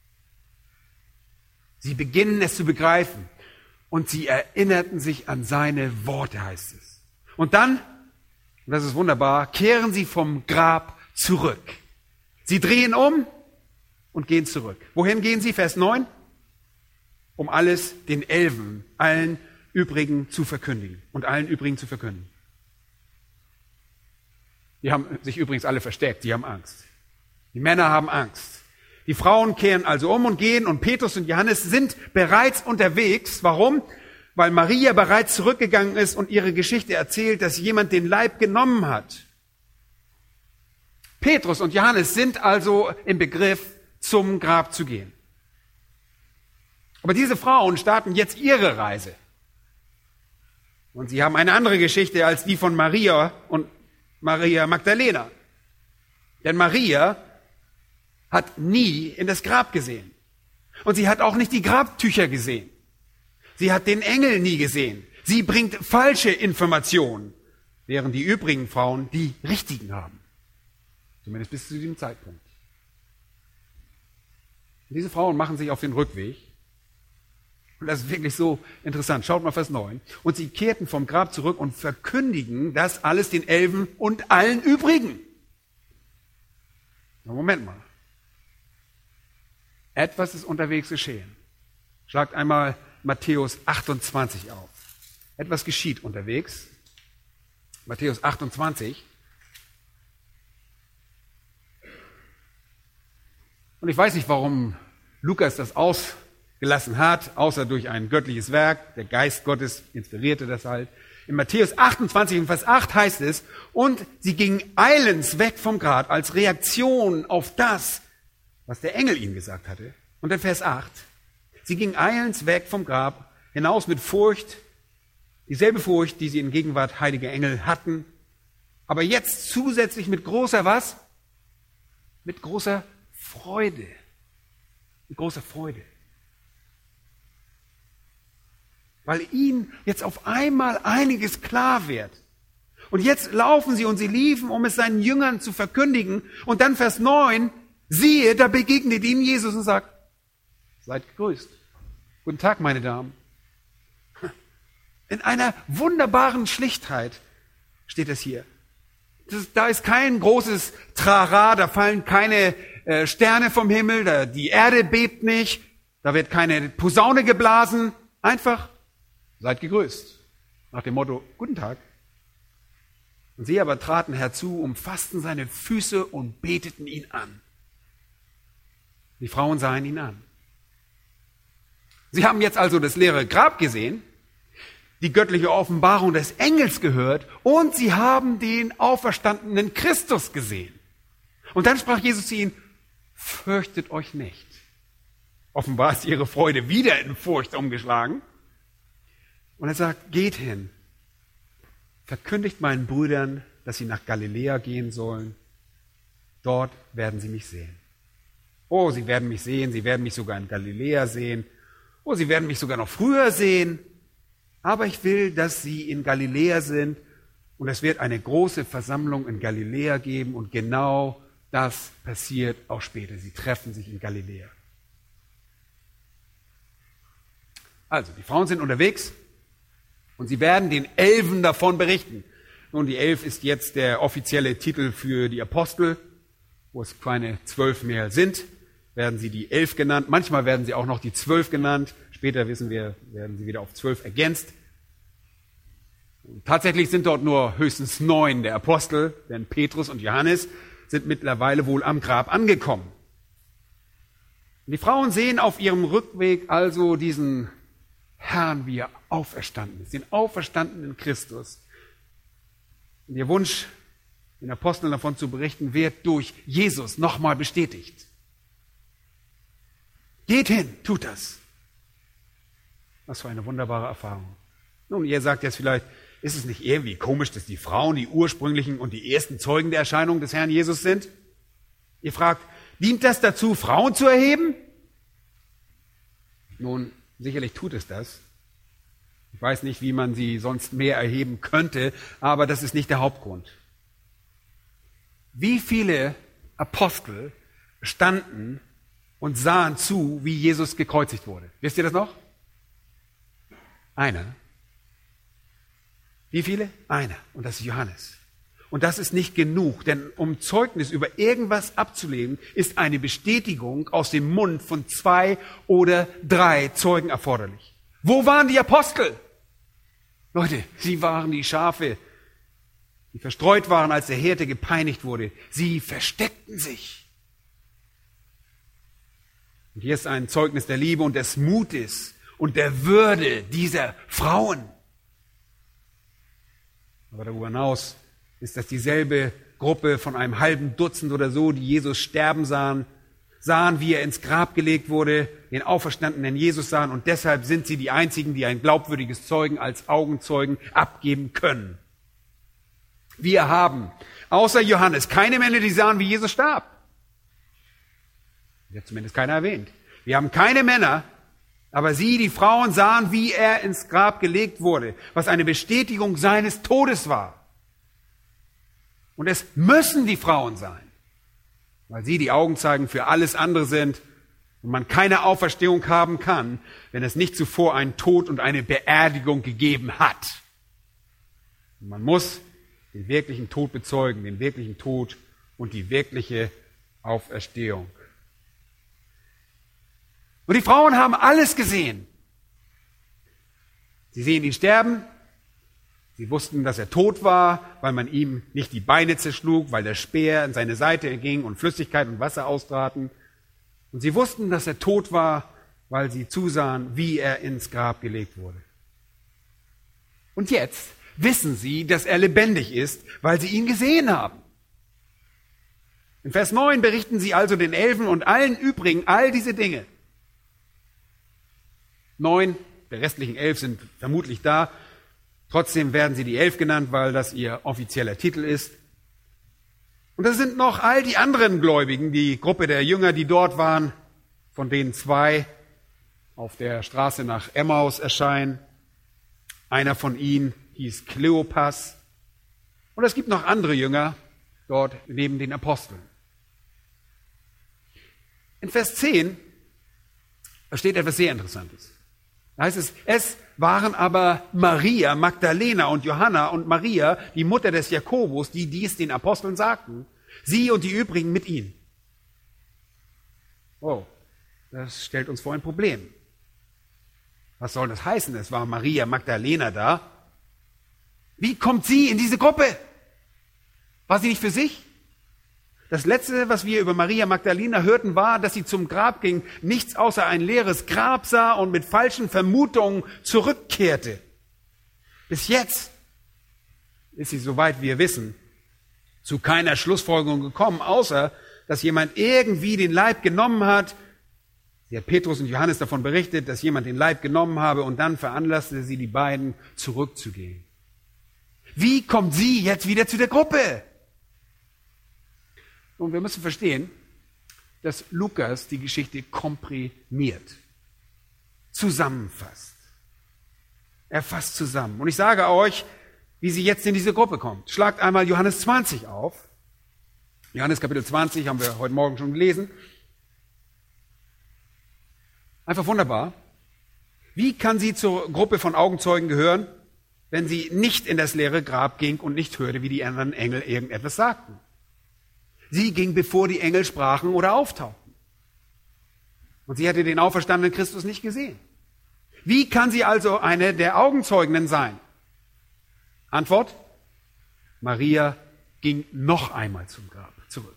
Sie beginnen es zu begreifen und sie erinnerten sich an seine Worte, heißt es. Und dann, und das ist wunderbar, kehren sie vom Grab zurück. Sie drehen um und gehen zurück. Wohin gehen sie? Vers 9. Um alles den Elfen, allen übrigen zu verkündigen und allen übrigen zu verkünden. Die haben sich übrigens alle versteckt, die haben Angst. Die Männer haben Angst. Die Frauen kehren also um und gehen und Petrus und Johannes sind bereits unterwegs. Warum? Weil Maria bereits zurückgegangen ist und ihre Geschichte erzählt, dass jemand den Leib genommen hat. Petrus und Johannes sind also im Begriff, zum Grab zu gehen. Aber diese Frauen starten jetzt ihre Reise. Und sie haben eine andere Geschichte als die von Maria und Maria Magdalena. Denn Maria hat nie in das Grab gesehen. Und sie hat auch nicht die Grabtücher gesehen. Sie hat den Engel nie gesehen. Sie bringt falsche Informationen, während die übrigen Frauen die richtigen haben. Zumindest bis zu diesem Zeitpunkt. Und diese Frauen machen sich auf den Rückweg. Und das ist wirklich so interessant. Schaut mal Vers 9. Und sie kehrten vom Grab zurück und verkündigen das alles den Elfen und allen übrigen. Na, Moment mal. Etwas ist unterwegs geschehen. Schlagt einmal Matthäus 28 auf. Etwas geschieht unterwegs. Matthäus 28. Und ich weiß nicht, warum Lukas das ausgelassen hat, außer durch ein göttliches Werk. Der Geist Gottes inspirierte das halt. In Matthäus 28, in Vers 8 heißt es, und sie gingen eilends weg vom Grab als Reaktion auf das, was der Engel ihnen gesagt hatte. Und in Vers 8, sie gingen eilends weg vom Grab, hinaus mit Furcht, dieselbe Furcht, die sie in Gegenwart heiliger Engel hatten, aber jetzt zusätzlich mit großer was? Mit großer Freude. Mit großer Freude. Weil ihnen jetzt auf einmal einiges klar wird. Und jetzt laufen sie und sie liefen, um es seinen Jüngern zu verkündigen. Und dann Vers 9, siehe, da begegnet ihnen Jesus und sagt, seid gegrüßt. Guten Tag, meine Damen. In einer wunderbaren Schlichtheit steht es hier. Da ist kein großes Trara, da fallen keine Sterne vom Himmel, die Erde bebt nicht, da wird keine Posaune geblasen. Einfach, seid gegrüßt. Nach dem Motto, guten Tag. Und sie aber traten herzu, umfassten seine Füße und beteten ihn an. Die Frauen sahen ihn an. Sie haben jetzt also das leere Grab gesehen, die göttliche Offenbarung des Engels gehört und sie haben den auferstandenen Christus gesehen. Und dann sprach Jesus zu ihnen, fürchtet euch nicht. Offenbar ist ihre Freude wieder in Furcht umgeschlagen. Und er sagt, geht hin, verkündigt meinen Brüdern, dass sie nach Galiläa gehen sollen. Dort werden sie mich sehen. Oh, sie werden mich sehen, sie werden mich sogar in Galiläa sehen. Oh, sie werden mich sogar noch früher sehen. Aber ich will, dass sie in Galiläa sind und es wird eine große Versammlung in Galiläa geben und genau das passiert auch später. Sie treffen sich in Galiläa. Also, die Frauen sind unterwegs und sie werden den Elfen davon berichten. Nun, die 11 ist jetzt der offizielle Titel für die Apostel, wo es keine 12 mehr sind, werden sie die 11 genannt. Manchmal werden sie auch noch die 12 genannt. Später wissen wir, werden sie wieder auf 12 ergänzt. Und tatsächlich sind dort nur höchstens 9 der Apostel, denn Petrus und Johannes sind mittlerweile wohl am Grab angekommen. Und die Frauen sehen auf ihrem Rückweg also diesen Herrn, wie er auferstanden ist, den auferstandenen Christus. Und ihr Wunsch, den Aposteln davon zu berichten, wird durch Jesus nochmal bestätigt. Geht hin, tut das. Was für eine wunderbare Erfahrung. Nun, ihr sagt jetzt vielleicht, ist es nicht irgendwie komisch, dass die Frauen die ursprünglichen und die ersten Zeugen der Erscheinung des Herrn Jesus sind? Ihr fragt, dient das dazu, Frauen zu erheben? Nun, sicherlich tut es das. Ich weiß nicht, wie man sie sonst mehr erheben könnte, aber das ist nicht der Hauptgrund. Wie viele Apostel standen und sahen zu, wie Jesus gekreuzigt wurde? Wisst ihr das noch? Einer. Wie viele? Einer. Und das ist Johannes. Und das ist nicht genug, denn um Zeugnis über irgendwas abzulegen, ist eine Bestätigung aus dem Mund von 2 oder 3 Zeugen erforderlich. Wo waren die Apostel? Leute, sie waren die Schafe, die verstreut waren, als der Hirte gepeinigt wurde. Sie versteckten sich. Und hier ist ein Zeugnis der Liebe und des Mutes und der Würde dieser Frauen. Aber darüber hinaus ist das dieselbe Gruppe von einem halben Dutzend oder so, die Jesus sterben sahen, wie er ins Grab gelegt wurde, den auferstandenen Jesus sahen, und deshalb sind sie die einzigen, die ein glaubwürdiges Zeugen als Augenzeugen abgeben können. Wir haben außer Johannes keine Männer, die sahen, wie Jesus starb. Wird zumindest keiner erwähnt. Wir haben keine Männer, aber sie, die Frauen, sahen, wie er ins Grab gelegt wurde, was eine Bestätigung seines Todes war. Und es müssen die Frauen sein, weil sie die Augenzeugen für alles andere sind und man keine Auferstehung haben kann, wenn es nicht zuvor einen Tod und eine Beerdigung gegeben hat. Und man muss den wirklichen Tod bezeugen, den wirklichen Tod und die wirkliche Auferstehung. Und die Frauen haben alles gesehen. Sie sehen ihn sterben. Sie wussten, dass er tot war, weil man ihm nicht die Beine zerschlug, weil der Speer in seine Seite ging und Flüssigkeit und Wasser austraten. Und sie wussten, dass er tot war, weil sie zusahen, wie er ins Grab gelegt wurde. Und jetzt wissen sie, dass er lebendig ist, weil sie ihn gesehen haben. In Vers 9 berichten sie also den Elfen und allen übrigen all diese Dinge. 9 der restlichen 11 sind vermutlich da. Trotzdem werden sie die 11 genannt, weil das ihr offizieller Titel ist. Und das sind noch all die anderen Gläubigen, die Gruppe der Jünger, die dort waren, von denen 2 auf der Straße nach Emmaus erscheinen. Einer von ihnen hieß Kleopas. Und es gibt noch andere Jünger dort neben den Aposteln. In Vers 10 steht etwas sehr Interessantes. Da heißt es, es waren aber Maria, Magdalena und Johanna und Maria, die Mutter des Jakobus, die dies den Aposteln sagten, sie und die übrigen mit ihnen. Oh, das stellt uns vor ein Problem. Was soll das heißen? Es war Maria Magdalena da. Wie kommt sie in diese Gruppe? War sie nicht für sich? Das Letzte, was wir über Maria Magdalena hörten, war, dass sie zum Grab ging, nichts außer ein leeres Grab sah und mit falschen Vermutungen zurückkehrte. Bis jetzt ist sie, soweit wir wissen, zu keiner Schlussfolgerung gekommen, außer dass jemand irgendwie den Leib genommen hat. Sie hat Petrus und Johannes davon berichtet, dass jemand den Leib genommen habe, und dann veranlasste sie die beiden, zurückzugehen. Wie kommt sie jetzt wieder zu der Gruppe? Und wir müssen verstehen, dass Lukas die Geschichte komprimiert, zusammenfasst. Er fasst zusammen. Und ich sage euch, wie sie jetzt in diese Gruppe kommt. Schlagt einmal Johannes 20 auf. Johannes Kapitel 20 haben wir heute Morgen schon gelesen. Einfach wunderbar. Wie kann sie zur Gruppe von Augenzeugen gehören, wenn sie nicht in das leere Grab ging und nicht hörte, wie die anderen Engel irgendetwas sagten? Sie ging, bevor die Engel sprachen oder auftauchten. Und sie hatte den auferstandenen Christus nicht gesehen. Wie kann sie also eine der Augenzeuginnen sein? Antwort: Maria ging noch einmal zum Grab zurück.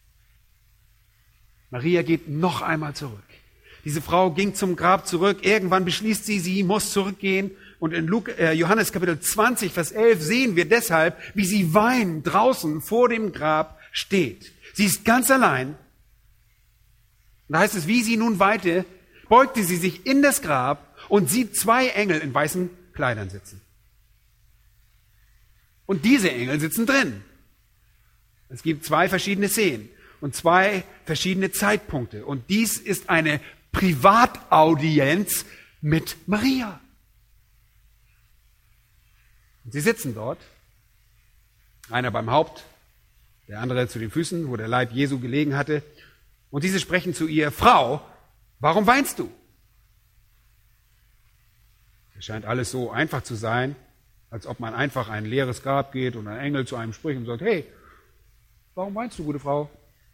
Maria geht noch einmal zurück. Diese Frau ging zum Grab zurück. Irgendwann beschließt sie muss zurückgehen. Und in Johannes Kapitel 20, Vers 11 sehen wir deshalb, wie sie weinend draußen vor dem Grab steht. Sie ist ganz allein. Und da heißt es, wie sie nun weinte, beugte sie sich in das Grab und sieht 2 Engel in weißen Kleidern sitzen. Und diese Engel sitzen drin. Es gibt 2 verschiedene Szenen und 2 verschiedene Zeitpunkte. Und dies ist eine Privataudienz mit Maria. Und sie sitzen dort, einer beim Haupt, der andere zu den Füßen, wo der Leib Jesu gelegen hatte. Und diese sprechen zu ihr: Frau, warum weinst du? Es scheint alles so einfach zu sein, als ob man einfach ein leeres Grab geht und ein Engel zu einem spricht und sagt: Hey, warum weinst du, gute Frau?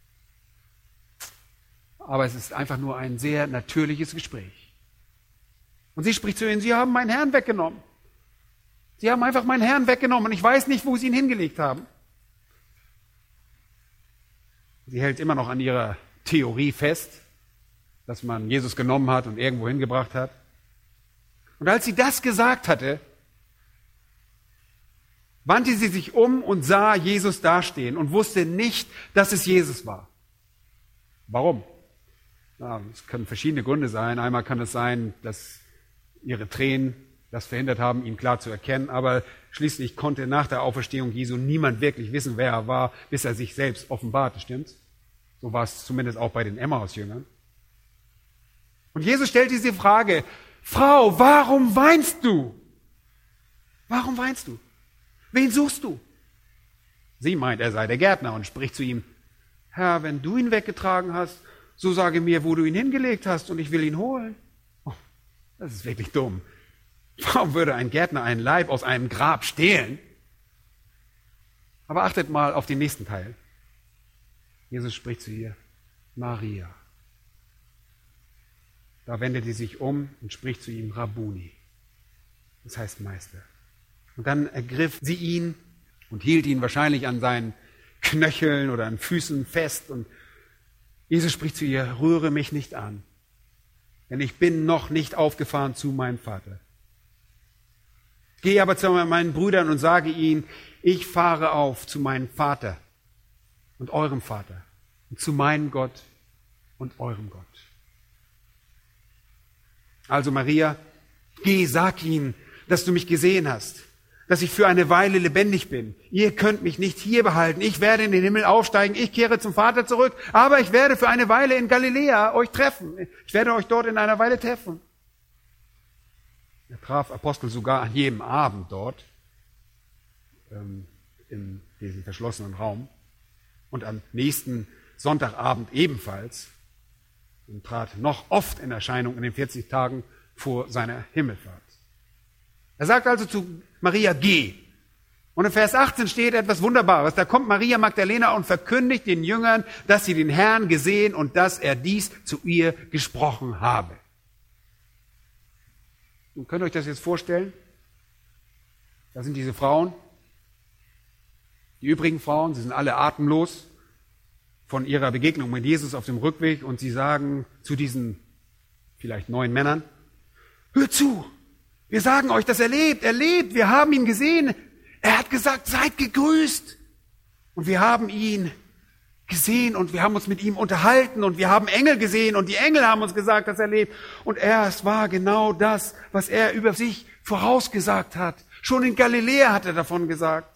Aber es ist einfach nur ein sehr natürliches Gespräch. Und sie spricht zu ihnen: Sie haben meinen Herrn weggenommen. Sie haben einfach meinen Herrn weggenommen und ich weiß nicht, wo sie ihn hingelegt haben. Sie hält immer noch an ihrer Theorie fest, das man Jesus genommen hat und irgendwo hingebracht hat. Und als sie das gesagt hatte, wandte sie sich um und sah Jesus dastehen und wusste nicht, dass es Jesus war. Warum? Es können verschiedene Gründe sein. Einmal kann es sein, dass ihre Tränen das verhindert haben, ihn klar zu erkennen. Aber schließlich konnte nach der Auferstehung Jesu niemand wirklich wissen, wer er war, bis er sich selbst offenbarte, stimmt's? So war es zumindest auch bei den Emmaus-Jüngern. Und Jesus stellt diese Frage: Frau, warum weinst du? Warum weinst du? Wen suchst du? Sie meint, er sei der Gärtner und spricht zu ihm: Herr, wenn du ihn weggetragen hast, so sage mir, wo du ihn hingelegt hast, und ich will ihn holen. Oh, das ist wirklich dumm. Warum würde ein Gärtner einen Leib aus einem Grab stehlen? Aber achtet mal auf den nächsten Teil. Jesus spricht zu ihr: Maria. Da wendet sie sich um und spricht zu ihm: Rabbuni. Das heißt Meister. Und dann ergriff sie ihn und hielt ihn wahrscheinlich an seinen Knöcheln oder an Füßen fest. Und Jesus spricht zu ihr: Rühre mich nicht an, denn ich bin noch nicht aufgefahren zu meinem Vater. Geh aber zu meinen Brüdern und sage ihnen: Ich fahre auf zu meinem Vater und eurem Vater und zu meinem Gott und eurem Gott. Also Maria, geh, sag ihnen, dass du mich gesehen hast, dass ich für eine Weile lebendig bin. Ihr könnt mich nicht hier behalten. Ich werde in den Himmel aufsteigen. Ich kehre zum Vater zurück. Aber ich werde für eine Weile in Galiläa euch treffen. Ich werde euch dort in einer Weile treffen. Er traf Apostel sogar an jedem Abend dort, in diesem verschlossenen Raum. Und am nächsten Sonntagabend ebenfalls. Und trat noch oft in Erscheinung in den 40 Tagen vor seiner Himmelfahrt. Er sagt also zu Maria: Geh. Und in Vers 18 steht etwas Wunderbares. Da kommt Maria Magdalena und verkündigt den Jüngern, dass sie den Herrn gesehen und dass er dies zu ihr gesprochen habe. Und könnt ihr euch das jetzt vorstellen? Da sind diese Frauen. Die übrigen Frauen, sie sind alle atemlos von ihrer Begegnung mit Jesus auf dem Rückweg, und sie sagen zu diesen vielleicht 9 Männern: Hört zu! Wir sagen euch, dass er lebt. Er lebt. Wir haben ihn gesehen. Er hat gesagt: Seid gegrüßt. Und wir haben ihn gesehen und wir haben uns mit ihm unterhalten und wir haben Engel gesehen und die Engel haben uns gesagt, dass er lebt. Und es war genau das, was er über sich vorausgesagt hat. Schon in Galiläa hat er davon gesagt.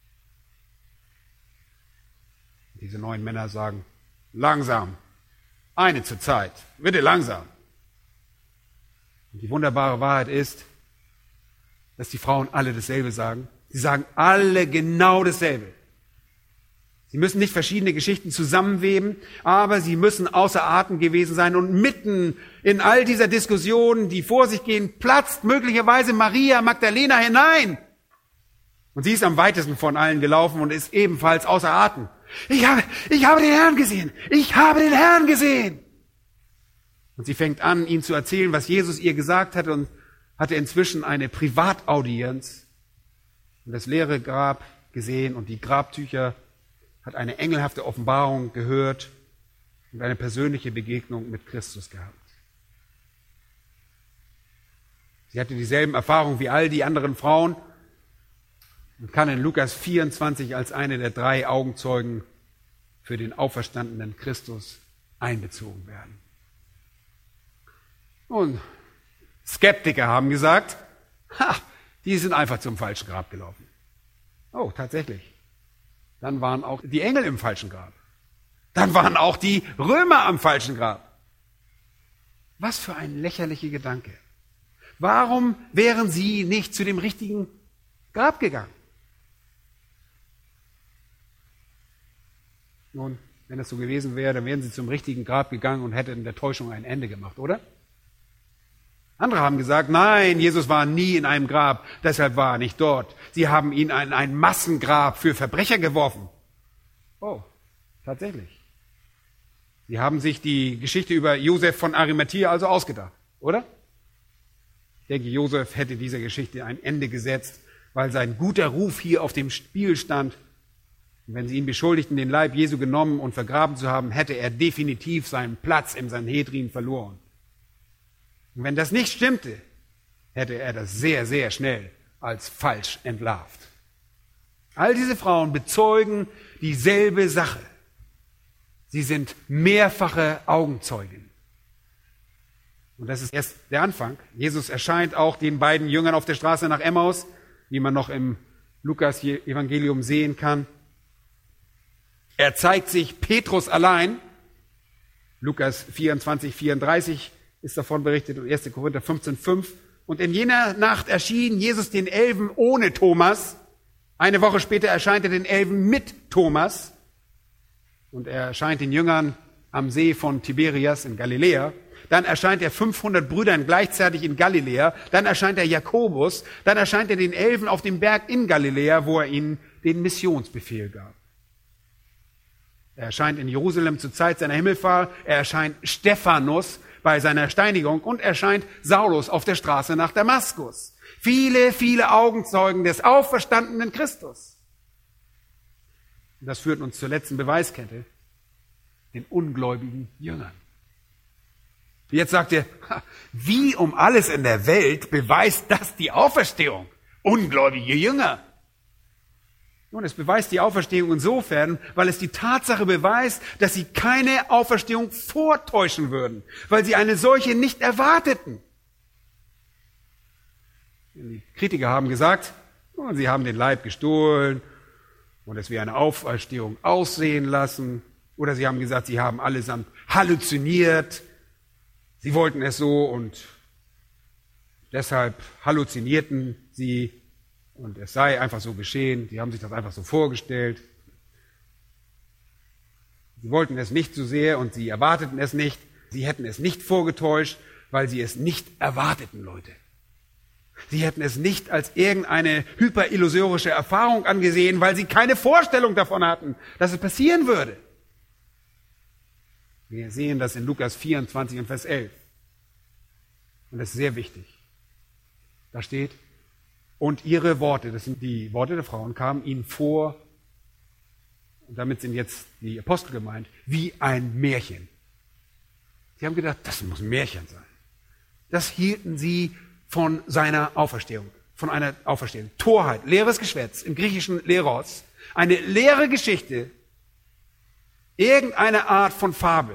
Diese 9 Männer sagen: Langsam. Eine zur Zeit. Bitte langsam. Und die wunderbare Wahrheit ist, dass die Frauen alle dasselbe sagen. Sie sagen alle genau dasselbe. Sie müssen nicht verschiedene Geschichten zusammenweben, aber sie müssen außer Atem gewesen sein. Und mitten in all dieser Diskussion, die vor sich gehen, platzt möglicherweise Maria Magdalena hinein. Und sie ist am weitesten von allen gelaufen und ist ebenfalls außer Atem. Ich habe den Herrn gesehen. Ich habe den Herrn gesehen. Und sie fängt an, ihm zu erzählen, was Jesus ihr gesagt hat, und hatte inzwischen eine Privataudienz und das leere Grab gesehen und die Grabtücher, hat eine engelhafte Offenbarung gehört und eine persönliche Begegnung mit Christus gehabt. Sie hatte dieselben Erfahrungen wie all die anderen Frauen und kann in Lukas 24 als eine der 3 Augenzeugen für den auferstandenen Christus einbezogen werden. Und Skeptiker haben gesagt, die sind einfach zum falschen Grab gelaufen. Oh, tatsächlich. Dann waren auch die Engel im falschen Grab. Dann waren auch die Römer am falschen Grab. Was für ein lächerlicher Gedanke. Warum wären sie nicht zu dem richtigen Grab gegangen? Nun, wenn das so gewesen wäre, dann wären sie zum richtigen Grab gegangen und hätten der Täuschung ein Ende gemacht, oder? Andere haben gesagt, nein, Jesus war nie in einem Grab, deshalb war er nicht dort. Sie haben ihn in ein Massengrab für Verbrecher geworfen. Oh, tatsächlich. Sie haben sich die Geschichte über Josef von Arimathea also ausgedacht, oder? Ich denke, Josef hätte dieser Geschichte ein Ende gesetzt, weil sein guter Ruf hier auf dem Spiel stand. Und wenn sie ihn beschuldigten, den Leib Jesu genommen und vergraben zu haben, hätte er definitiv seinen Platz im Sanhedrin verloren. Und wenn das nicht stimmte, hätte er das sehr, sehr schnell als falsch entlarvt. All diese Frauen bezeugen dieselbe Sache. Sie sind mehrfache Augenzeugen. Und das ist erst der Anfang. Jesus erscheint auch den beiden Jüngern auf der Straße nach Emmaus, wie man noch im Lukas-Evangelium sehen kann. Er zeigt sich Petrus allein. Lukas 24, 34 ist davon berichtet und 1. Korinther 15, 5. Und in jener Nacht erschien Jesus den Elfen ohne Thomas. Eine Woche später erscheint er den Elfen mit Thomas. Und er erscheint den Jüngern am See von Tiberias in Galiläa. Dann erscheint er 500 Brüdern gleichzeitig in Galiläa. Dann erscheint er Jakobus. Dann erscheint er den Elfen auf dem Berg in Galiläa, wo er ihnen den Missionsbefehl gab. Er erscheint in Jerusalem zur Zeit seiner Himmelfahrt. Er erscheint Stephanus bei seiner Steinigung und erscheint Saulus auf der Straße nach Damaskus. Viele, viele Augenzeugen des auferstandenen Christus. Und das führt uns zur letzten Beweiskette, den ungläubigen Jüngern. Jetzt sagt ihr, wie um alles in der Welt beweist das die Auferstehung? Ungläubige Jünger. Nun, es beweist die Auferstehung insofern, weil es die Tatsache beweist, dass sie keine Auferstehung vortäuschen würden, weil sie eine solche nicht erwarteten. Die Kritiker haben gesagt, sie haben den Leib gestohlen und es wie eine Auferstehung aussehen lassen. Oder sie haben gesagt, sie haben allesamt halluziniert. Sie wollten es so und deshalb halluzinierten sie. Und es sei einfach so geschehen. Die haben sich das einfach so vorgestellt. Sie wollten es nicht so sehr und sie erwarteten es nicht. Sie hätten es nicht vorgetäuscht, weil sie es nicht erwarteten, Leute. Sie hätten es nicht als irgendeine hyperillusorische Erfahrung angesehen, weil sie keine Vorstellung davon hatten, dass es passieren würde. Wir sehen das in Lukas 24 und Vers 11. Und das ist sehr wichtig. Da steht, und ihre Worte, das sind die Worte der Frauen, kamen ihnen vor, und damit sind jetzt die Apostel gemeint, wie ein Märchen. Sie haben gedacht, das muss ein Märchen sein. Das hielten sie von seiner Auferstehung, von einer Auferstehung. Torheit, leeres Geschwätz, im griechischen Leros, eine leere Geschichte, irgendeine Art von Fabel.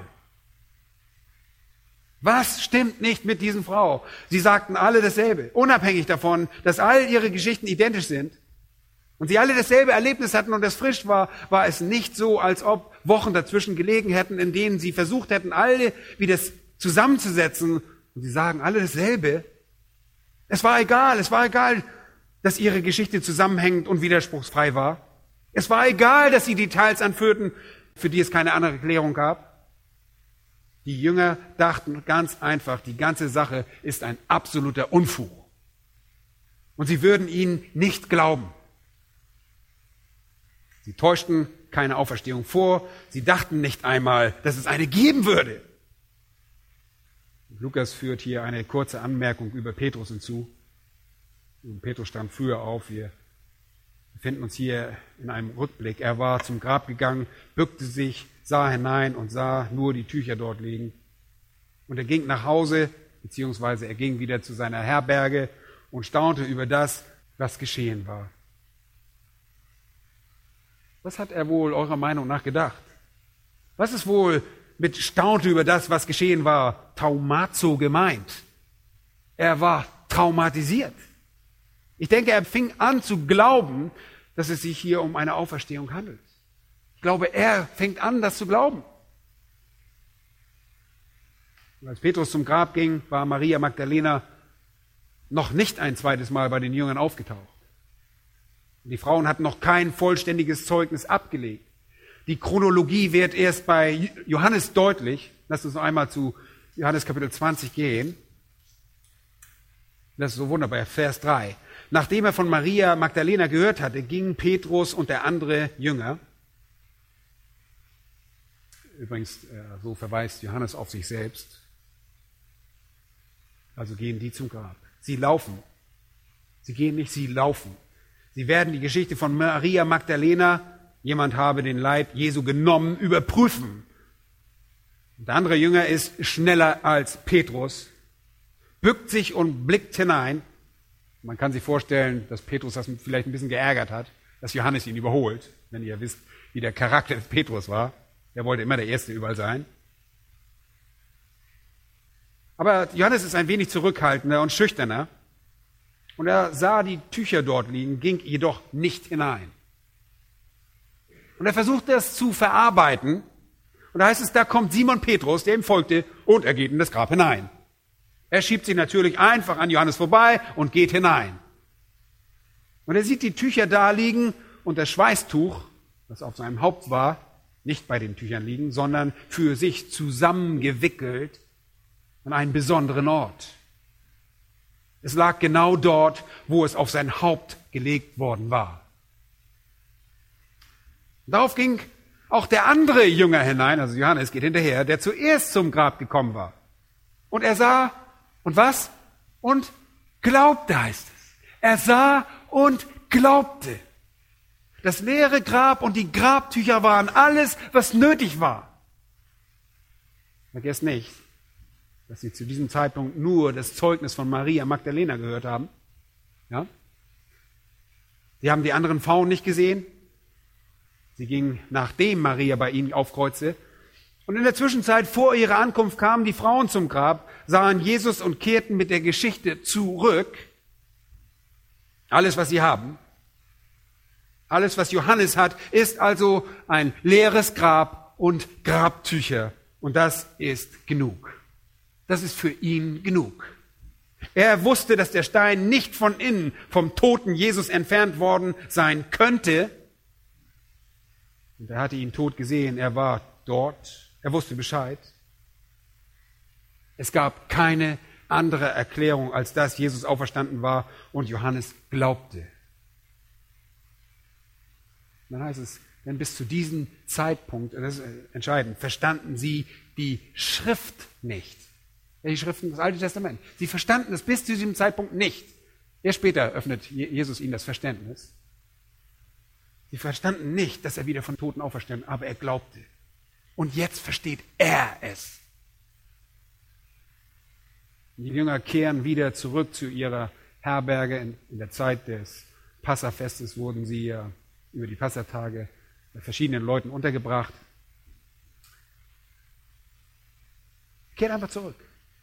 Was stimmt nicht mit diesen Frau? Sie sagten alle dasselbe, unabhängig davon, dass all ihre Geschichten identisch sind und sie alle dasselbe Erlebnis hatten und es frisch war, war es nicht so, als ob Wochen dazwischen gelegen hätten, in denen sie versucht hätten, alle wieder zusammenzusetzen und sie sagen alle dasselbe. Es war egal, dass ihre Geschichte zusammenhängend und widerspruchsfrei war. Es war egal, dass sie Details anführten, für die es keine andere Erklärung gab. Die Jünger dachten ganz einfach, die ganze Sache ist ein absoluter Unfug. Und sie würden ihnen nicht glauben. Sie täuschten keine Auferstehung vor. Sie dachten nicht einmal, dass es eine geben würde. Lukas führt hier eine kurze Anmerkung über Petrus hinzu. Und Petrus stand früher auf. Wir befinden uns hier in einem Rückblick. Er war zum Grab gegangen, bückte sich, sah hinein und sah nur die Tücher dort liegen. Und er ging nach Hause, beziehungsweise er ging wieder zu seiner Herberge und staunte über das, was geschehen war. Was hat er wohl eurer Meinung nach gedacht? Was ist wohl mit staunte über das, was geschehen war, taumazo gemeint? Er war traumatisiert. Ich denke, er fing an zu glauben, dass es sich hier um eine Auferstehung handelt. Ich glaube, er fängt an, das zu glauben. Und als Petrus zum Grab ging, war Maria Magdalena noch nicht ein zweites Mal bei den Jüngern aufgetaucht. Und die Frauen hatten noch kein vollständiges Zeugnis abgelegt. Die Chronologie wird erst bei Johannes deutlich. Lasst uns noch einmal zu Johannes Kapitel 20 gehen. Das ist so wunderbar, Vers 3. Nachdem er von Maria Magdalena gehört hatte, gingen Petrus und der andere Jünger. Übrigens, so verweist Johannes auf sich selbst. Also gehen die zum Grab. Sie laufen. Sie gehen nicht, sie laufen. Sie werden die Geschichte von Maria Magdalena jemand habe den Leib Jesu genommen, überprüfen. Der andere Jünger ist schneller als Petrus, bückt sich und blickt hinein. Man kann sich vorstellen, dass Petrus das vielleicht ein bisschen geärgert hat, dass Johannes ihn überholt, wenn ihr wisst, wie der Charakter des Petrus war. Er wollte immer der Erste überall sein. Aber Johannes ist ein wenig zurückhaltender und schüchterner. Und er sah die Tücher dort liegen, ging jedoch nicht hinein. Und er versuchte es zu verarbeiten. Und da heißt es, da kommt Simon Petrus, der ihm folgte, und er geht in das Grab hinein. Er schiebt sich natürlich einfach an Johannes vorbei und geht hinein. Und er sieht die Tücher da liegen und das Schweißtuch, das auf seinem Haupt war, nicht bei den Tüchern liegen, sondern für sich zusammengewickelt an einen besonderen Ort. Es lag genau dort, wo es auf sein Haupt gelegt worden war. Darauf ging auch der andere Jünger hinein, also Johannes geht hinterher, der zuerst zum Grab gekommen war. Und er sah, und was? Und glaubte, heißt es. Er sah und glaubte. Das leere Grab und die Grabtücher waren alles, was nötig war. Vergesst nicht, dass sie zu diesem Zeitpunkt nur das Zeugnis von Maria Magdalena gehört haben. Ja? Sie haben die anderen Frauen nicht gesehen. Sie gingen, nachdem Maria bei ihnen aufkreuzte. Und in der Zwischenzeit, vor ihrer Ankunft, kamen die Frauen zum Grab, sahen Jesus und kehrten mit der Geschichte zurück. Alles, was sie haben, alles, was Johannes hat, ist also ein leeres Grab und Grabtücher. Und das ist genug. Das ist für ihn genug. Er wusste, dass der Stein nicht von innen vom toten Jesus entfernt worden sein könnte. Und er hatte ihn tot gesehen. Er war dort. Er wusste Bescheid. Es gab keine andere Erklärung, als dass Jesus auferstanden war und Johannes glaubte. Dann heißt es, denn bis zu diesem Zeitpunkt, das ist entscheidend, verstanden sie die Schrift nicht. Die Schriften des Alten Testaments. Sie verstanden es bis zu diesem Zeitpunkt nicht. Erst später öffnet Jesus ihnen das Verständnis. Sie verstanden nicht, dass er wieder von Toten auferstanden, aber er glaubte. Und jetzt versteht er es. Die Jünger kehren wieder zurück zu ihrer Herberge. In der Zeit des Passafestes wurden sie über die Passatage bei verschiedenen Leuten untergebracht. Kehrt einfach zurück.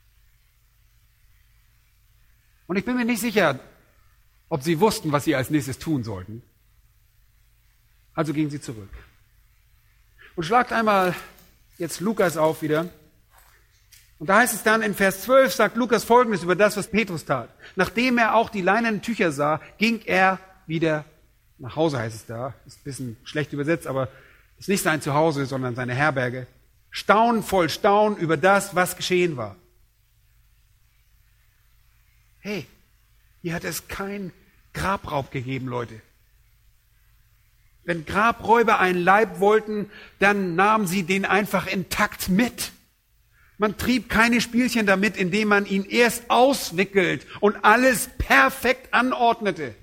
Und ich bin mir nicht sicher, ob sie wussten, was sie als nächstes tun sollten. Also gingen sie zurück. Und schlagt einmal jetzt Lukas auf wieder. Und da heißt es dann in Vers 12, sagt Lukas Folgendes über das, was Petrus tat. Nachdem er auch die leinenen Tücher sah, ging er wieder nach Hause, heißt es da. Ist ein bisschen schlecht übersetzt, aber ist nicht sein Zuhause, sondern seine Herberge. Voll Staunen über das, was geschehen war. Hey, hier hat es keinen Grabraub gegeben, Leute. Wenn Grabräuber einen Leib wollten, dann nahmen sie den einfach intakt mit. Man trieb keine Spielchen damit, indem man ihn erst auswickelt und alles perfekt anordnete.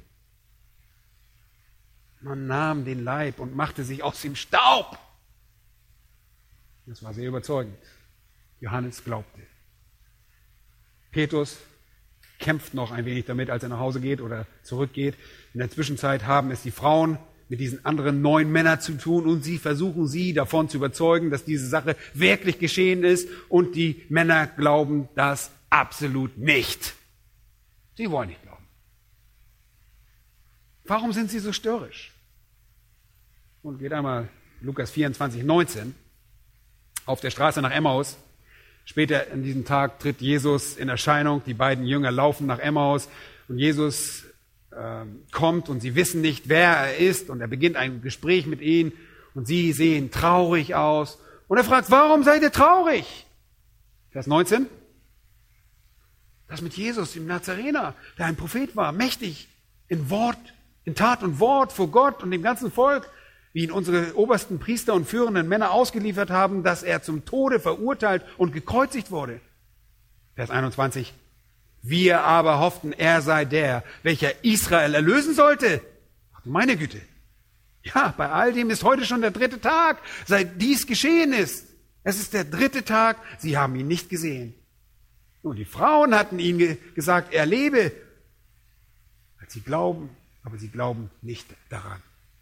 Man nahm den Leib und machte sich aus dem Staub. Das war sehr überzeugend. Johannes glaubte. Petrus kämpft noch ein wenig damit, als er nach Hause geht oder zurückgeht. In der Zwischenzeit haben es die Frauen mit diesen anderen 9 Männern zu tun und sie versuchen sie davon zu überzeugen, dass diese Sache wirklich geschehen ist und die Männer glauben das absolut nicht. Sie wollen nicht glauben. Warum sind sie so störrisch? Und geht einmal Lukas 24, 19. Auf der Straße nach Emmaus. Später in diesem Tag tritt Jesus in Erscheinung. Die beiden Jünger laufen nach Emmaus und Jesus kommt und sie wissen nicht, wer er ist und er beginnt ein Gespräch mit ihnen und sie sehen traurig aus und er fragt, warum seid ihr traurig? Vers 19. Das mit Jesus, dem Nazarener, der ein Prophet war, mächtig in Wort, in Tat und Wort vor Gott und dem ganzen Volk, wie ihn unsere obersten Priester und führenden Männer ausgeliefert haben, dass er zum Tode verurteilt und gekreuzigt wurde. Vers 21. Wir aber hofften, er sei der, welcher Israel erlösen sollte. Ach du meine Güte. Ja, bei all dem ist heute schon der 3. Tag, seit dies geschehen ist. Es ist der 3. Tag, sie haben ihn nicht gesehen. Nun, die Frauen hatten ihnen gesagt, er lebe. Sie glauben, aber sie glauben nicht daran.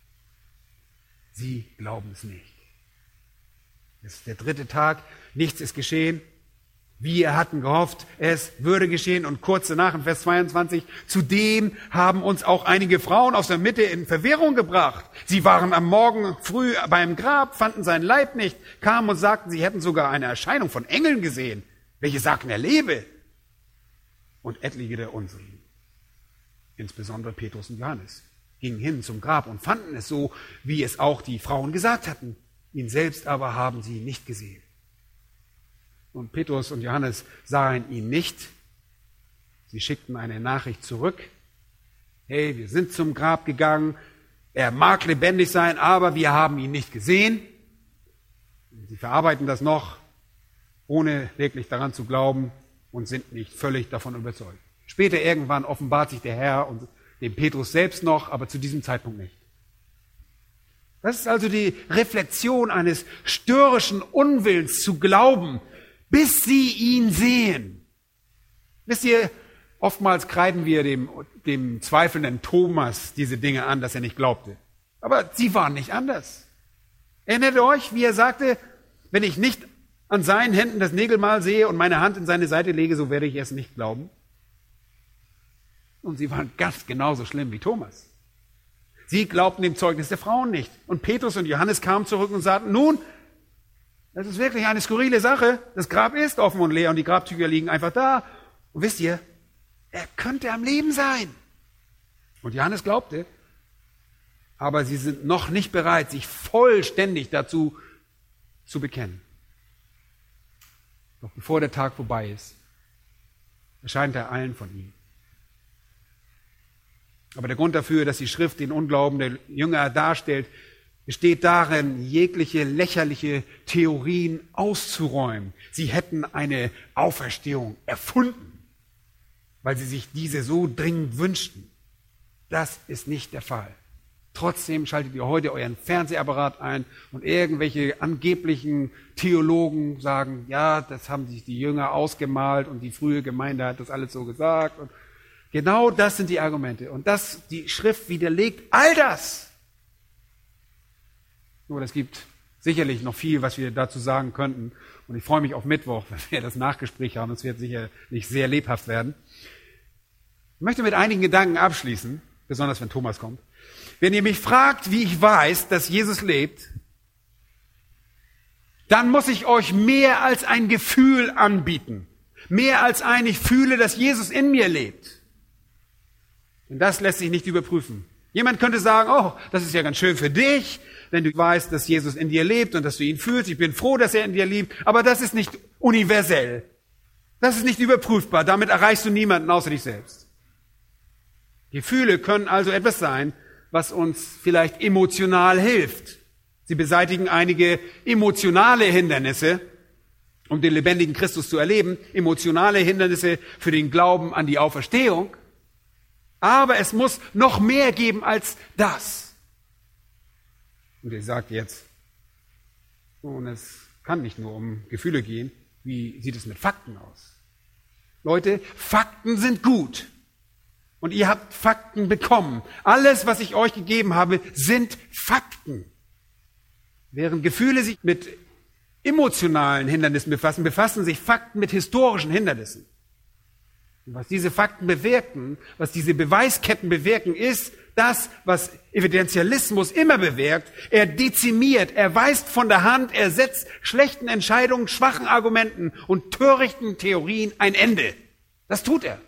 Sie glauben es nicht. Es ist der 3. Tag, nichts ist geschehen. Wir hatten gehofft, es würde geschehen. Und kurz danach, in Vers 22, zudem haben uns auch einige Frauen aus der Mitte in Verwirrung gebracht. Sie waren am Morgen früh beim Grab, fanden seinen Leib nicht, kamen und sagten, sie hätten sogar eine Erscheinung von Engeln gesehen, welche sagten, er lebe. Und etliche der unseren, insbesondere Petrus und Johannes, gingen hin zum Grab und fanden es so, wie es auch die Frauen gesagt hatten. Ihn selbst aber haben sie nicht gesehen. Und Petrus und Johannes sahen ihn nicht. Sie schickten eine Nachricht zurück. Hey, wir sind zum Grab gegangen. Er mag lebendig sein, aber wir haben ihn nicht gesehen. Sie verarbeiten das noch, ohne wirklich daran zu glauben und sind nicht völlig davon überzeugt. Später irgendwann offenbart sich der Herr und dem Petrus selbst noch, aber zu diesem Zeitpunkt nicht. Das ist also die Reflexion eines störrischen Unwillens zu glauben, bis sie ihn sehen. Wisst ihr, oftmals kreiden wir dem zweifelnden Thomas diese Dinge an, dass er nicht glaubte. Aber sie waren nicht anders. Erinnert ihr euch, wie er sagte, wenn ich nicht an seinen Händen das Nägelmal sehe und meine Hand in seine Seite lege, so werde ich es nicht glauben. Und sie waren ganz genauso schlimm wie Thomas. Sie glaubten dem Zeugnis der Frauen nicht. Und Petrus und Johannes kamen zurück und sagten, nun, das ist wirklich eine skurrile Sache. Das Grab ist offen und leer und die Grabtücher liegen einfach da. Und wisst ihr, er könnte am Leben sein. Und Johannes glaubte, aber sie sind noch nicht bereit, sich vollständig dazu zu bekennen. Doch bevor der Tag vorbei ist, erscheint er allen von ihnen. Aber der Grund dafür, dass die Schrift den Unglauben der Jünger darstellt, besteht darin, jegliche lächerliche Theorien auszuräumen. Sie hätten eine Auferstehung erfunden, weil sie sich diese so dringend wünschten. Das ist nicht der Fall. Trotzdem schaltet ihr heute euren Fernsehapparat ein und irgendwelche angeblichen Theologen sagen, ja, das haben sich die Jünger ausgemalt und die frühe Gemeinde hat das alles so gesagt. Und genau das sind die Argumente. Und die Schrift widerlegt all das. Nur, es gibt sicherlich noch viel, was wir dazu sagen könnten. Und ich freue mich auf Mittwoch, wenn wir das Nachgespräch haben. Es wird sicherlich sehr lebhaft werden. Ich möchte mit einigen Gedanken abschließen, besonders wenn Thomas kommt. Wenn ihr mich fragt, wie ich weiß, dass Jesus lebt, dann muss ich euch mehr als ein Gefühl anbieten. Mehr als ich fühle, dass Jesus in mir lebt. Denn das lässt sich nicht überprüfen. Jemand könnte sagen, oh, das ist ja ganz schön für dich, wenn du weißt, dass Jesus in dir lebt und dass du ihn fühlst. Ich bin froh, dass er in dir lebt. Aber das ist nicht universell. Das ist nicht überprüfbar. Damit erreichst du niemanden außer dich selbst. Gefühle können also etwas sein, was uns vielleicht emotional hilft. Sie beseitigen einige emotionale Hindernisse, um den lebendigen Christus zu erleben. Emotionale Hindernisse für den Glauben an die Auferstehung. Aber es muss noch mehr geben als das. Und ihr sagt jetzt, und es kann nicht nur um Gefühle gehen. Wie sieht es mit Fakten aus? Leute, Fakten sind gut. Und ihr habt Fakten bekommen. Alles, was ich euch gegeben habe, sind Fakten. Während Gefühle sich mit emotionalen Hindernissen befassen, befassen sich Fakten mit historischen Hindernissen. Und was diese Fakten bewirken, was diese Beweisketten bewirken, ist das, was Evidentialismus immer bewirkt. Er dezimiert, er weist von der Hand, er setzt schlechten Entscheidungen, schwachen Argumenten und törichten Theorien ein Ende. Das tut er.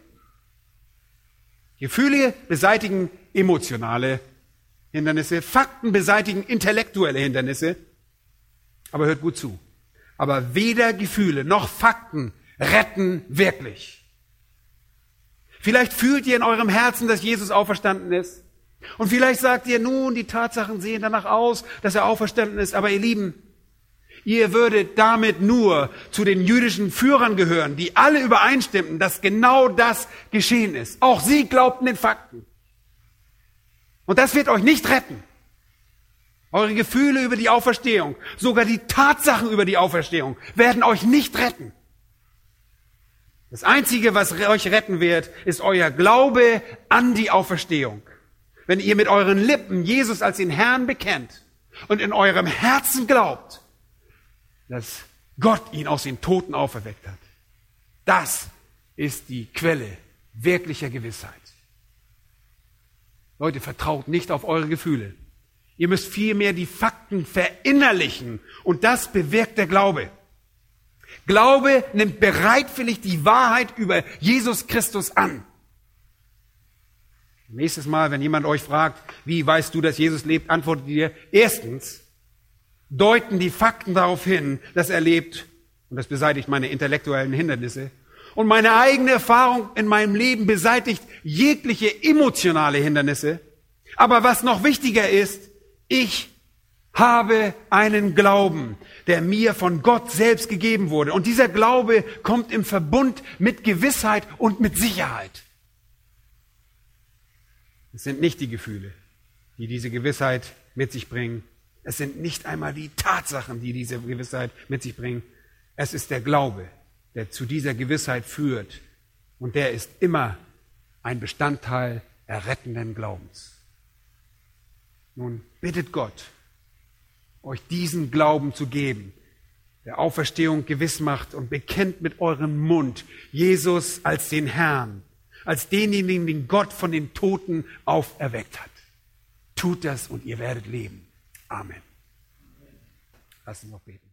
Gefühle beseitigen emotionale Hindernisse, Fakten beseitigen intellektuelle Hindernisse. Aber hört gut zu. Aber weder Gefühle noch Fakten retten wirklich. Vielleicht fühlt ihr in eurem Herzen, dass Jesus auferstanden ist. Und vielleicht sagt ihr, nun, die Tatsachen sehen danach aus, dass er auferstanden ist. Aber ihr Lieben, ihr würdet damit nur zu den jüdischen Führern gehören, die alle übereinstimmten, dass genau das geschehen ist. Auch sie glaubten den Fakten. Und das wird euch nicht retten. Eure Gefühle über die Auferstehung, sogar die Tatsachen über die Auferstehung werden euch nicht retten. Das Einzige, was euch retten wird, ist euer Glaube an die Auferstehung. Wenn ihr mit euren Lippen Jesus als den Herrn bekennt und in eurem Herzen glaubt, dass Gott ihn aus den Toten auferweckt hat. Das ist die Quelle wirklicher Gewissheit. Leute, vertraut nicht auf eure Gefühle. Ihr müsst vielmehr die Fakten verinnerlichen und das bewirkt der Glaube. Glaube nimmt bereitwillig die Wahrheit über Jesus Christus an. Nächstes Mal, wenn jemand euch fragt, wie weißt du, dass Jesus lebt, antwortet ihr, erstens, deuten die Fakten darauf hin, dass er lebt, und das beseitigt meine intellektuellen Hindernisse, und meine eigene Erfahrung in meinem Leben beseitigt jegliche emotionale Hindernisse. Aber was noch wichtiger ist, ich habe einen Glauben, der mir von Gott selbst gegeben wurde. Und dieser Glaube kommt im Verbund mit Gewissheit und mit Sicherheit. Es sind nicht die Gefühle, die diese Gewissheit mit sich bringen. Es sind nicht einmal die Tatsachen, die diese Gewissheit mit sich bringen. Es ist der Glaube, der zu dieser Gewissheit führt. Und der ist immer ein Bestandteil errettenden Glaubens. Nun bittet Gott, euch diesen Glauben zu geben, der Auferstehung gewiss macht und bekennt mit eurem Mund Jesus als den Herrn, als denjenigen, den Gott von den Toten auferweckt hat. Tut das und ihr werdet leben. Amen. Lass uns noch beten.